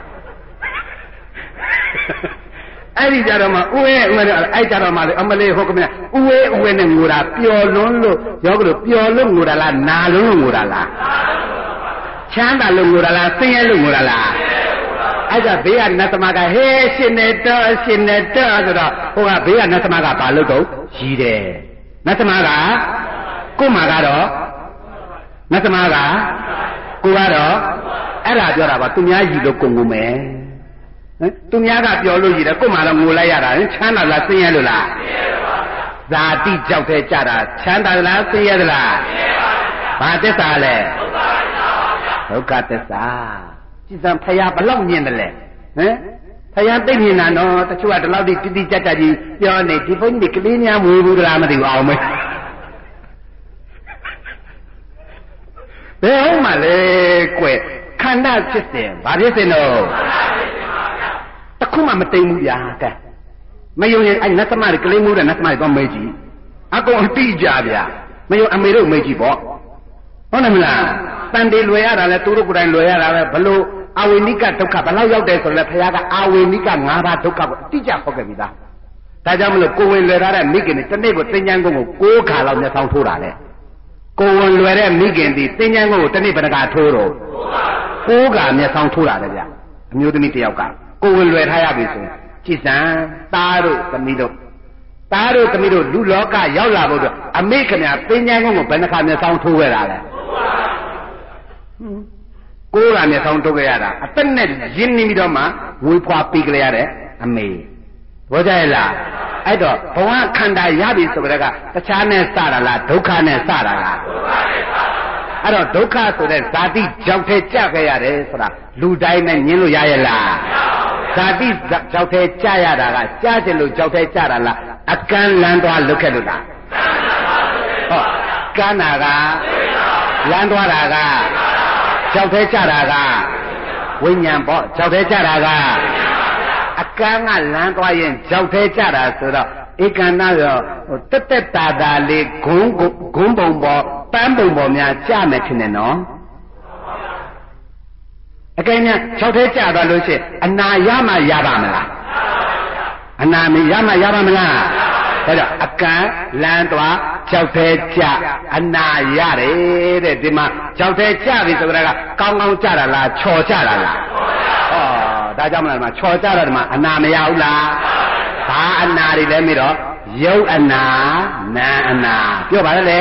အဲ့ဒီကြတော့မှဥဝဲဥဝဲအဲ့ကြတော့မှလေအမလေးဟုတ်ကမလားဥဝဲဥဝဲနဲ့ငိုတာပျော်လွန်းလို့ရောကလို့ပျော်လို့ငိုတာလားနာလုံးလို့ငိုတာလားချမ်းသာလို့ငိုတာလားဆင်းရဲလို့ငိုတာလားအဲ့ဒါဘေးကနတ်သမားကဟေးရှင်နေတော့ရှင်နေတော့ဆိုတော့ဟိုကဘေးကနတ်သမားကဘာလုပ်တော့ရီးတယ်နတ်သမားကကို့မှာကတော့နတ်သမားကကိုကတော့အဲ့ဒါပြောတာပါသူများရီလို့ကုန်ကုန်မယ်ဟမ်သူများကပြောလို့ရည်တယ်ကို့မှာတော့ငိုလိုက်ရတာချမ်းသာလားဆင်းရဲလို့လားဆင်းရဲပါဗျာဇာတိကြောက်တဲ့ကြတာချမ်းသာလားဆင်းရဲသလားဆင်းရဲပါဗျာဘာသစ္စာလဲဒုက္ခသစ္စာကြည်စံဖယားဘလောက်မြင်တယ်လဲဟမ်ဖယားသိမြင်တာနော်တချို့ကဒီလောက်တိတိကျကျကြီးပြောနေဒီဘုန်းကြီးကလေးများမွေးဘူးလားမသိဘူးအောင်မေးဘယ်ဟုတ်မှလဲကွယ်ခန္ဓာဖြစ်စဉ်ဘာဖြစ်စဉ်တော့တခုမှမတိမ်ဘူးဗျာကဲမယုံရင်အဲ့နတ်သမားတွေကလေးမိုးတဲ့နတ်သမားတွေတော့မေးကြည့်အကုန်အတိကြဗျာမယုံအမေတို့မေးကြည့်ပေါ့ဟုတ်တယ်မလားတန်တေလွယ်ရတာလဲသူတို့ကိုယ်တိုင်လွယ်ရတာပဲဘလို့အဝိနိကဒုက္ခဘလောက်ရောက်တယ်ဆိုလဲဘုရားကအဝိနိက၅ပါးဒုက္ခကိုအတိကျဟောခဲ့ပြီသားဒါကြောင့်မလို့ကိုယ်ဝင်လွယ်ထားတဲ့မိခင်တွေတနေ့ကိုတင်ញံကုန်ကို၉ခါလောက်မျက်စောင်းထိုးတာလေကိုဝင်လွယ်တဲ့မိခင်ဒီသင်္ချမ်းကိုတနေ့ဘယ်နှကထိုးတော့ကိုးကမျက်ဆောင်ထိုးတာလေဗျအမျိုးသမီးတယောက်ကကိုဝင်လွယ်ထားရပြီဆိုကြည်စံသားတို့သမီးတို့သားတို့သမီးတို့လူလောကရောက်လာဖို့အတွက်အမေခင်ဗျာသင်္ချမ်းကိုဘယ်နှခါမျက်ဆောင်ထိုးခဲ့တာလဲကိုးကမျက်ဆောင်ထိုးခဲ့ရတာအသက်နဲ့ရင်းနှီးပြီးတော့မှဝေးဖွာပြီးကြရတဲ့အမေဘောကြရဲ့လားအဲ့တော့ဘဝခန္ဓာရပြီဆိုကြတဲ့ကတခြားနဲ့စတာလားဒုက္ခနဲ့စတာလားအဲ့တော့ဒုက္ခဆိုတဲ့ဇာတိကြောက်တဲ့ကြခဲ့ရတယ်ဆိုတာလူတိုင်းနဲ့ညင်းလို့ရရဲ့လားဇာတိကြောက်တဲ့ကြရတာကကြားချင်လို့ကြောက်တဲ့ကြတာလားအကန့်လန်းသွားလွတ်ခဲ့လို့လားဟောကန်းတာကလန်းသွားတာကကြောက်တဲ့ကြတာကဝိညာဉ်ပေါ့ကြောက်တဲ့ကြတာကအကန်းကလန်းသွားရင်ကြောက်သေးကြတာဆိုတော့ဧကန္တရောတက်တက်တာတာလေးဂုံးဂုံးပုံပေါ်ပန်းပုံပေါ်များကြမယ်ထင်တယ်နော်အကယ်၍ကြောက်သေးကြသွားလို့ရှိရင်အနာရမှရပါမလားအနာမရမှရပါမလားဒါကြောင့်အကန်းလန်းသွားကြောက်သေးကြအနာရတယ်တဲ့ဒီမှာကြောက်သေးကြပြီဆိုကြတာကကောင်းကောင်းကြတာလားချော်ကြတာလားဒါကြောင့်မလားဒီမှာချော်ကြတော့ဒီမှာအနာမရဘူးလားဘာအနာတွေလဲမေးတော့ရုပ်အနာနာအနာပြောပါလေ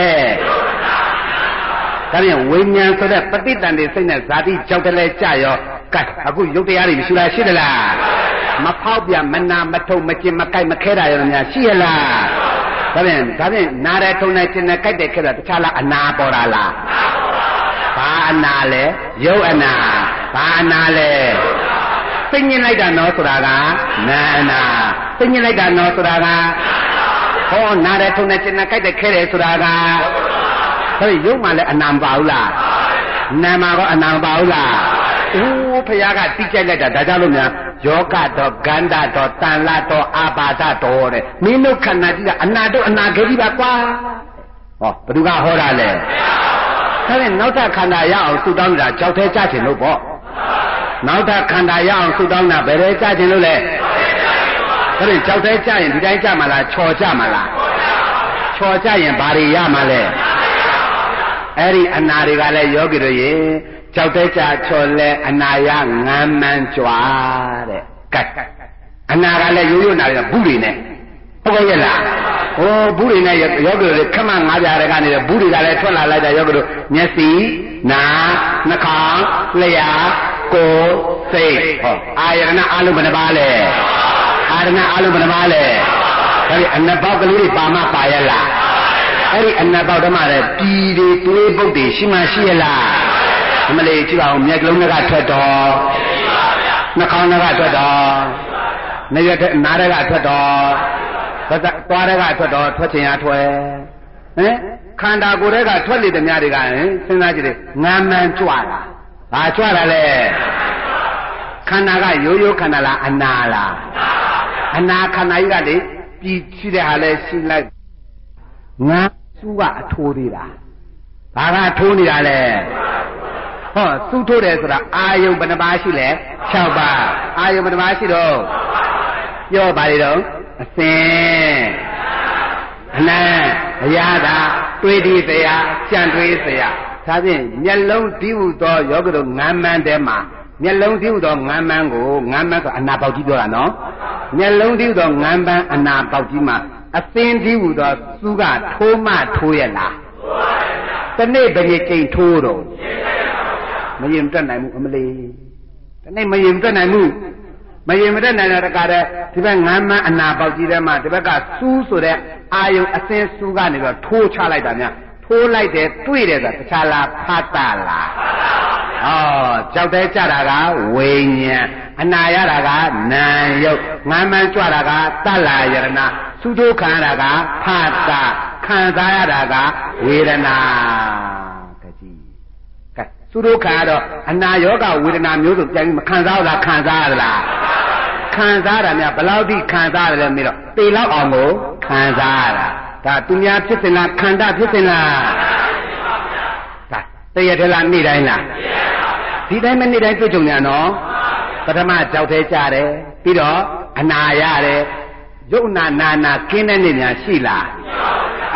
ဒါပြန်ဝိညာဉ်ဆိုတဲ့ပဋိတန်တွေစိတ်နဲ့ဇာတိကြောက်တယ်လဲကြရောကဲအခုရုပ်တရားတွေမရှိလားရှိသလားမဖောက်ပြမနာမထုံမကျင်မကြိုက်မခဲတာရောများရှိရလားဒါပြန်ဒါပြန်နားတယ်ထုံတယ်ကျင်တယ်ကြိုက်တယ်ခဲတာတခြားလားအနာပေါ်တာလားဘာအနာလဲရုပ်အနာဘာအနာလဲသိညင်လိုက်တာနော်ဆိုတာကနာနာသိညင်လိုက်တာနော်ဆိုတာကဟောနားတယ်ထုံတယ်ကျင်တယ်ကြိုက်တယ်ခဲတယ်ဆိုတာကဟဲ့ရုပ်မှလည်းအနာမပါဘူးလားနာမှာတော့အနာမပါဘူးလားအိုးဖခင်ကတိကျလိုက်တာဒါကြောင့်လို့များယောဂတော့ဂန္ဓတော့တန်လတော့အာပါဒတော့တဲ့မင်းတို့ခန္ဓာကြီးကအနာတော့အနာခဲကြီးပါကွာဟောဘယ်သူကဟောတာလဲဒါနဲ့နောက်ထပ်ခန္ဓာရအောင်သုတောင်းနေတာကြောက်သေးကြချင်လို့ပေါ့နောက်ထပ်ခန္ဓာရအောင်သုတောင်းတာဘယ်ရဲကြချင်လို့လဲဒါနဲ့ကြောက်သေးကြရင်ဒီတိုင်းကြမှာလားချော်ကြမှာလားချော်ကြရင်ဘာတွေရမှာလဲအဲ့ဒီအနာတွေကလည်းယောဂီတို့ရေကြောက်တဲ့ကြချော်လဲအနာရငမ်းမှန်းကြွားတဲ့ကတ်အနာကလည်းရိုးရိုးနာတွေကဘူးတွေနဲ့ဟုတ်ကဲ့ရဲ့လားဟိုဘူးတွေနဲ့ယောဂီတို့ခမငါးပြားတွေကနေဘူးတွေကလည်းထွက်လာလိုက်တာယောဂီတို့မျက်စိနာနှာခေါင်းလျှာကိုယ်စိတ်ဟောအာယရဏအလုံးဘယ်နှပါလဲအာရဏအလုံးဘယ်နှပါလဲဒါပြီးအနဘောက်ကလေးတွေပါမပါရဲ့လားအဲ့ဒီအနဘောက်ဓမ္မတဲ့ပြည်တွေတွေးပုတ်တွေရှိမှရှိရလားအမလေးကြည့်ပါဦးမျက်ကလုံးကထွက်တော်နှာခေါင်းကထွက်တော်နေရတဲ့နားတွေကထွက်တော်ဘက်သွားတွေကထွက်တော်ထွက်ချင်ရထွက်ဟင်ခန္ဓာကိုယ်တွေကထွက်လေတဲ့များတွေကဟင်စဉ်းစားကြည့်လေငမ်းမှန်းကြွတာဘာကြွတာလဲခန္ဓာကရိုးရိုးခန္ဓာလားအနာလားအနာခန္ဓာကြီးကလေပြည်ရှိတဲ့ဟာလဲရှိလိုက်ငါစုကအထိုးသေးတာဘာကထိုးနေတာလဲဟောစုထိုးတယ်ဆိုတာအာယုံဘယ်နှပါရှိလဲ၆ပါးအာယုံဘယ်နှပါရှိတော့ပြောပါလေတော့အစင်အနံအရာသာတွေးဒီတရားကြံတွေးစရာဒါဖြင့်မျက်လုံးဒီဟုသောယောဂတို့ငမ်းမှန်းတဲ့မှာမျက်လုံးဒီဟုသောငမ်းမှန်းကိုငမ်းမှန်းဆိုအနာပေါက်ကြီးပြောတာနော်မျက်လုံးဒီဟုသောငမ်းမှန်းအနာပေါက်ကြီးမှာအသင်းဒီဟုသောသူကထိုးမှထိုးရလားတနေ့ဘယ်နေ့ချိန်ထိုးတော့မရင်တက်နိုင်ဘူးအမလေးတနေ့မရင်တက်နိုင်ဘူးမရင်မတက်နိုင်တဲ့တကားတဲ့ဒီဘက်ငမ်းမှန်းအနာပေါက်ကြီးထဲမှာဒီဘက်ကစူးဆိုတဲ့အာယုံအသင်းစူးကနေတော့ထိုးချလိုက်တာများထိုးလိုက်တယ်တွေ့တယ်ဆိုတာတခြားလားဖတ်တာလားဟောကြောက်တဲ့ကြတာကဝိညာဉ်အနာရတာကနာယုတ်ငမ်းမှန်းကြွတာကသလယရဏသုထိုးခံရတာကဖတ်တာခံစားရတာကဝေဒနာကကြီးကဲသုထိုးခံရတော့အနာယောဂဝေဒနာမျိုးစုံပြန်ပြီးမခံစားဘူးလားခံစားရလားခံစားရတာများဘယ်လောက်ထိခံစားရတယ်မေးတော့ပေလောက်အောင်ကိုခံစားရတာဒါသူများဖြစ်စင်လားခန္ဓာဖြစ်စင်လားဒါတရထလားနေ့တိုင်းလားဒီတိုင်းမနေ့တိုင်းတွေ့ကြုံရနော်ပထမကြောက်သေးကြတယ်ပြီးတော့အနာရတယ်ရုပ်နာနာနာကင်းတဲ့နေ့များရှိလား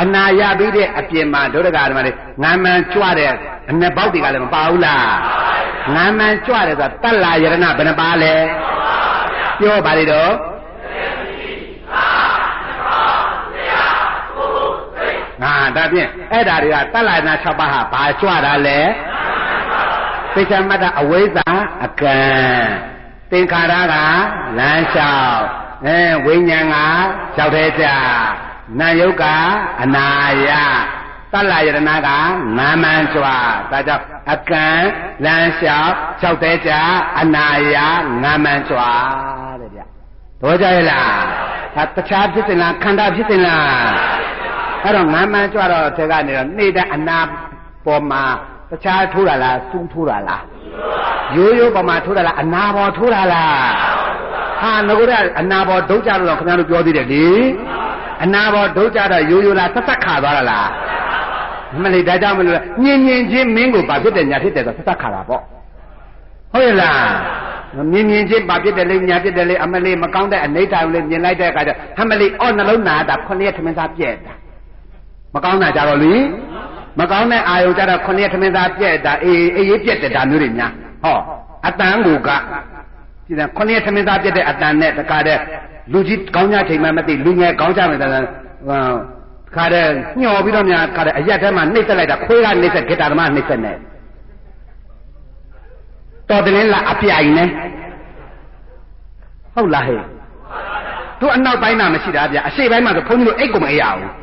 အနာရပြီးတဲ့အပြင်မှာဒုရကဓမ္မတွေငမ်းမှန်ကြွတဲ့အနှစ်ပေါက်တွေကလည်းမပါဘူးလားငမ်းမှန်ကြွတယ်ဆိုတာတတ္လာယရဏဘယ်နှပါလဲပြောပါလေတော့ငါဒါဖြင့်အဲ့ဒါတွေကတတ္လာယရဏ၆ပါးဟာဘာကြွတာလဲသိက္ခာမတ္တအဝိဇ္ဇာအကံသင်္ခါရကလမ်းလျှောက်အဲဝိညာဉ်ကလျှောက်သေးကြနာယုတ်ကအနာယတတ္လာယရဏကငမ်းမှန်ကြွဒါကြောင့်အကံလမ်းလျှောက်လျှောက်သေးကြအနာယငမ်းမှန်ကြွတဲ့ဗျတော့ကြရဲ့လားဒါတခြားဖြစ်စင်လားခန္ဓာဖြစ်စင်လားအဲ့တော့ငမ်းမှန်ကြွတော့ထဲကနေတော့နေတဲ့အနာပေါ်မှာတခြားထိုးတာလားစူးထိုးတာလားရိုးရိုးပေါ်မှာထိုးတာလားအနာပေါ်ထိုးတာလားဟာငါတို့ကအနာပေါ်ဒုတ်ကြလို့ခင်ဗျားတို့ပြောသေးတယ်လေအနာပေါ်ဒုတ်ကြတော့ရိုးရိုးလားဆက်ဆက်ခါသွားတာလားမလေးဒါကြောင့်မလို့ညင်ညင်ချင်းမင်းကိုဘာဖြစ်တယ်ညာဖြစ်တယ်ဆိုဆက်ဆက်ခါတာပေါ့ဟုတ်ရဲ့လားမြင်မြင်ချင်းဘာဖြစ်တယ်လဲညာဖြစ်တယ်လဲအမလေးမကောင်းတဲ့အနိဋ္ဌာကိုလည်းမြင်လိုက်တဲ့အခါကျဟမလေးအော်နှလုံးနာတာခုနှစ်ရက်ထမင်းသားပြည့်တာမကောင်းတာကြတော့လေမကောင်းတဲ့အာယုံကြတော့ခုနှစ်ရက်ထမင်းသားပြည့်တာအေးအေးရေးပြည့်တယ်ဒါမျိုးတွေများဟောအတန်ကိုကဒီကခုနှစ်ရက်ထမင်းသားပြည့်တဲ့အတန်နဲ့တခါတည်းလူကြီးကောင်းကြချိန်မှမသိလူငယ်ကောင်းကြမယ်တဲ့ခါတဲ့ညှော်ပြီးတော့များခါတဲ့အရက်ထဲမှာနှိမ့်ဆက်လိုက်တာခွေးကနှိမ့်ဆက်ဂီတာသမားနှိမ့်ဆက်နေတော်တယ်လားအပြိုင်နဲ့ဟုတ်လားဟဲ့တို့အနောက်ပိုင်းမှာမရှိတာဗျအရှေ့ပိုင်းမှာဆိုဘုန်းကြီးတို့အိတ်ကိုမအေးရဘူး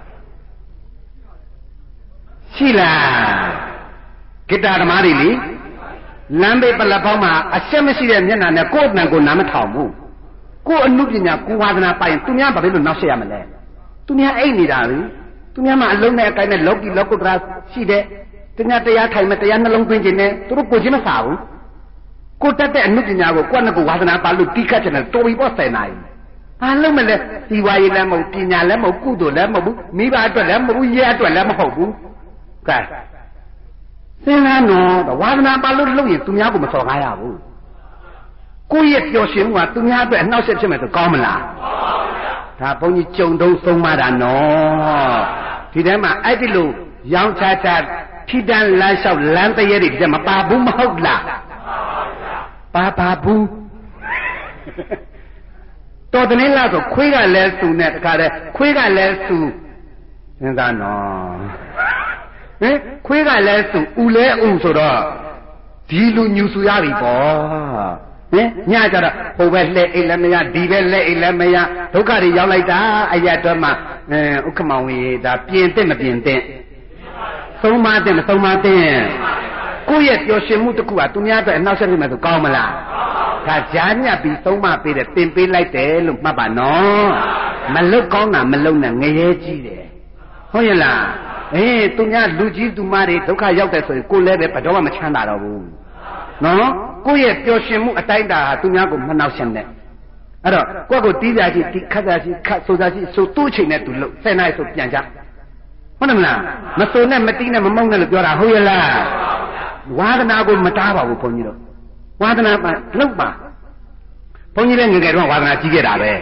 ရှိလားဂီတာသမားတွေလေလမ်းဘေးပလက်ပေါင်းမှာအရှက်မရှိတဲ့မျက်နှာနဲ့ကိုယ်အနံကိုနားမထောင်ဘူးကိုယ်အမှုပညာကိုဝါဒနာပိုင်သူများဘာဖြစ်လို့နောက်ဆက်ရမလဲသူများအိတ်နေတာလေသူများမှအလုံးနဲ့အကိုင်းနဲ့လောကီလောကုတ္တရာရှိတဲ့သူများတရားထိုင်မဲ့တရားနှလုံးသွင်းခြင်းနဲ့သူတို့ကိုချင်းမစားဘူးကိုတက်တဲ့အမှုပညာကိုကိုယ့်နဲ့ကိုဝါဒနာပါလို့တီးခတ်ခြင်းနဲ့တော်ပြီပေါ့ဆယ်နိုင်ဘာလို့မလဲဒီဝါရီလည်းမဟုတ်ပညာလည်းမဟုတ်ကုသိုလ်လည်းမဟုတ်ဘူးမိဘအတွက်လည်းမဟုတ်ဘူးရဲအတွက်လည်းမဟုတ်ဘူးကဲစဉ်းစားတော့ဝါဒနာပါလို့လုပ်ရင်သူများကိုမစော်ကားရဘူးကိုယ့်ရဲ့ပျော်ရွှင်မှုကသူများအတွက်အနှောက်အယှက်ဖြစ်မယ်ဆိုကောင်းမလားဒါဘုန်းကြီးကြုံတုံးဆုံးမတာနော်ဒီထဲမှာအဲ့ဒီလိုရောင်းချချထိတန်းလမ်းလျှောက်လမ်းတရေတွေဒီမပါဘူးမဟုတ်လားပါပါဘူးတော်တယ်လားဆိုခွေးကလည်းစုနဲ့တခါတည်းခွေးကလည်းစုစဉ်းစားနော်ဟင်ခွေးကလည်းစုဥလဲဥဆိုတော့ဒီလူညူဆူရပြီပေါ့ဟင်ညကြတော့ဟိုပဲလှဲ့အိတ်လည်းမရဒီပဲလှဲ့အိတ်လည်းမရဒုက္ခတွေရောက်လိုက်တာအရတော့မှအဲဥက္ကမောင်ကြီးဒါပြင်တဲ့မပြင်တဲ့သုံးမတဲ့မသုံးမတဲ့ကိုယ့်ရဲ့ပျော်ရွှင်မှုတစ်ခုကသူများအတွက်အနှောက်အယှက်ဖြစ်မယ်ဆိုကောင်းမလားဒါကြားညပ်ပြီးသုံးမပေးတယ်တင်ပေးလိုက်တယ်လို့မှတ်ပါနော်မလုတ်ကောင်းတာမလုတ်နဲ့ငရဲကြီးတယ်ဟုတ်ရဲ့လားအေးသူများလူကြီးသူမတွေဒုက္ခရောက်တယ်ဆိုရင်ကိုယ်လည်းပဲဘယ်တော့မှမချမ်းသာတော့ဘူးနော်ကိုယ့်ရဲ့ပျော်ရွှင်မှုအတိုင်းတာဟာသူများကိုမနှောက်ယှက်နဲ့အဲ့တော့ကိုယ့်ကိုတီးကြရှိတီးခတ်ကြရှိခတ်ဆိုကြရှိဆိုသူ့ချိန်နဲ့သူလို့ဆယ်နာရီဆိုပြန်ကြဟုတ်တယ်မလားမဆိုနဲ့မတီးနဲ့မမုန်းနဲ့လို့ပြောတာဟုတ်ရဲ့လားဝါဒနာကိုမတားပါဘူးဘုန်းကြီးတို့ဝါဒနာလောက်ပါဘုန်းကြီးလည်းငယ်ငယ်တော့ဝါဒနာကြီးခဲ့တာပဲ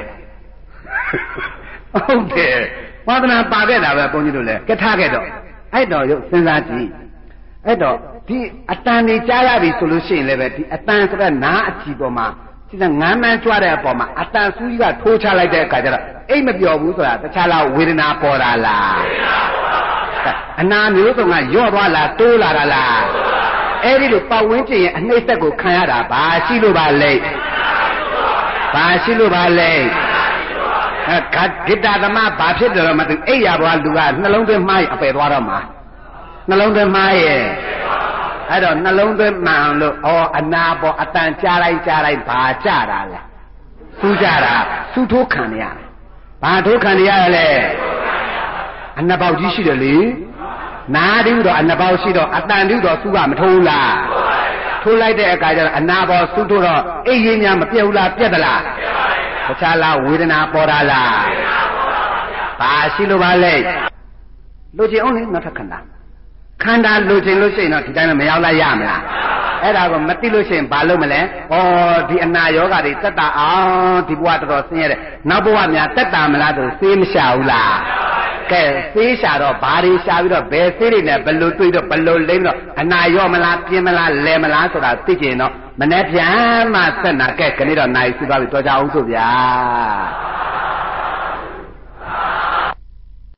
ဟုတ်တယ်ဝါဒနာပါခဲ့တာပဲဘုန်းကြီးတို့လည်းကထားခဲ့တော့အဲ့တော့ရုပ်စဉ်းစားကြည့်အဲ့တော့ဒီအတန်နေကြားရပြီဆိုလို့ရှိရင်လည်းပဲဒီအတန်ဆိုတဲ့နားအကြည့်ပေါ်မှာဒီကငမ်းမှန်းကြွတဲ့အပေါ်မှာအတန်ဆူးကြီးကထိုးချလိုက်တဲ့အခါကျတော့အိတ်မပျော်ဘူးဆိုတာတခြားလားဝေဒနာပေါ်တာလားဝေဒနာပေါ်တာပါဗျာအနာမျိုးစုံကယော့သွားလားတိုးလာတာလားအဲ့ဒီလိုပတ်ဝန်းကျင်ရဲ့အနှိမ့်သက်ကိုခံရတာဘာရှိလို့ပါလဲဘာရှိလို့ပါလဲအဲဂိတ္တသမဘာဖြစ်တယ်တော့မသိအိယာဘွားလူကနှလုံးသွင်းမှားအပယ်သွားတော့မှာနှလုံးသွင်းမှားရဲ့အဲ့တော့နှလုံးသွင်းမှန်လို့ဩအနာပေါ်အတန်ကြားလိုက်ကြားလိုက်ဘာကြတာလဲစူးကြတာစူးထိုးခံရဘာထိုးခံရလဲအနှစ်ပေါက်ကြီးရှိတယ်လေနားတူတော့အနှစ်ပေါက်ရှိတော့အတန်တူတော့စူးကမထိုးလားထိုးလိုက်တဲ့အခါကျတော့အနာပေါ်စူးထိုးတော့အိပ်ရင်းများမပြတ်ဘူးလားပြတ်သလားတခြားလားဝေဒနာပေါ်တာလားဘာရှိလို့ပါလဲလူချင်းအောင်လေနောက်ထပ်ခန္ဓာခန္ဓာလူချင်းလို့ရှိရင်တော့ဒီတိုင်းမရောက်လိုက်ရမလားအဲ့ဒါကိုမသိလို့ရှိရင်ဘာလုပ်မလဲဩဒီအနာယောဂတွေတက်တာအောင်ဒီဘဝတော်တော်ဆင်းရဲတယ်နောက်ဘဝများတက်တာမလားဆိုသေးမရှာဘူးလားကဲဆေးရှာတော့ဘာတွေရှာပြီးတော့ဘယ်ဆေးတွေနဲ့ဘယ်လိုတွေ့တော့ဘယ်လိုလိမ့်တော့အနာရော့မလားပြင်းမလားလဲမလားဆိုတာသိကျင်တော့မနေ့ပြန်မှဆက်နာကဲခဏတော့နိုင်စီသွားပြီတော်ကြအောင်ဆိုဗျာ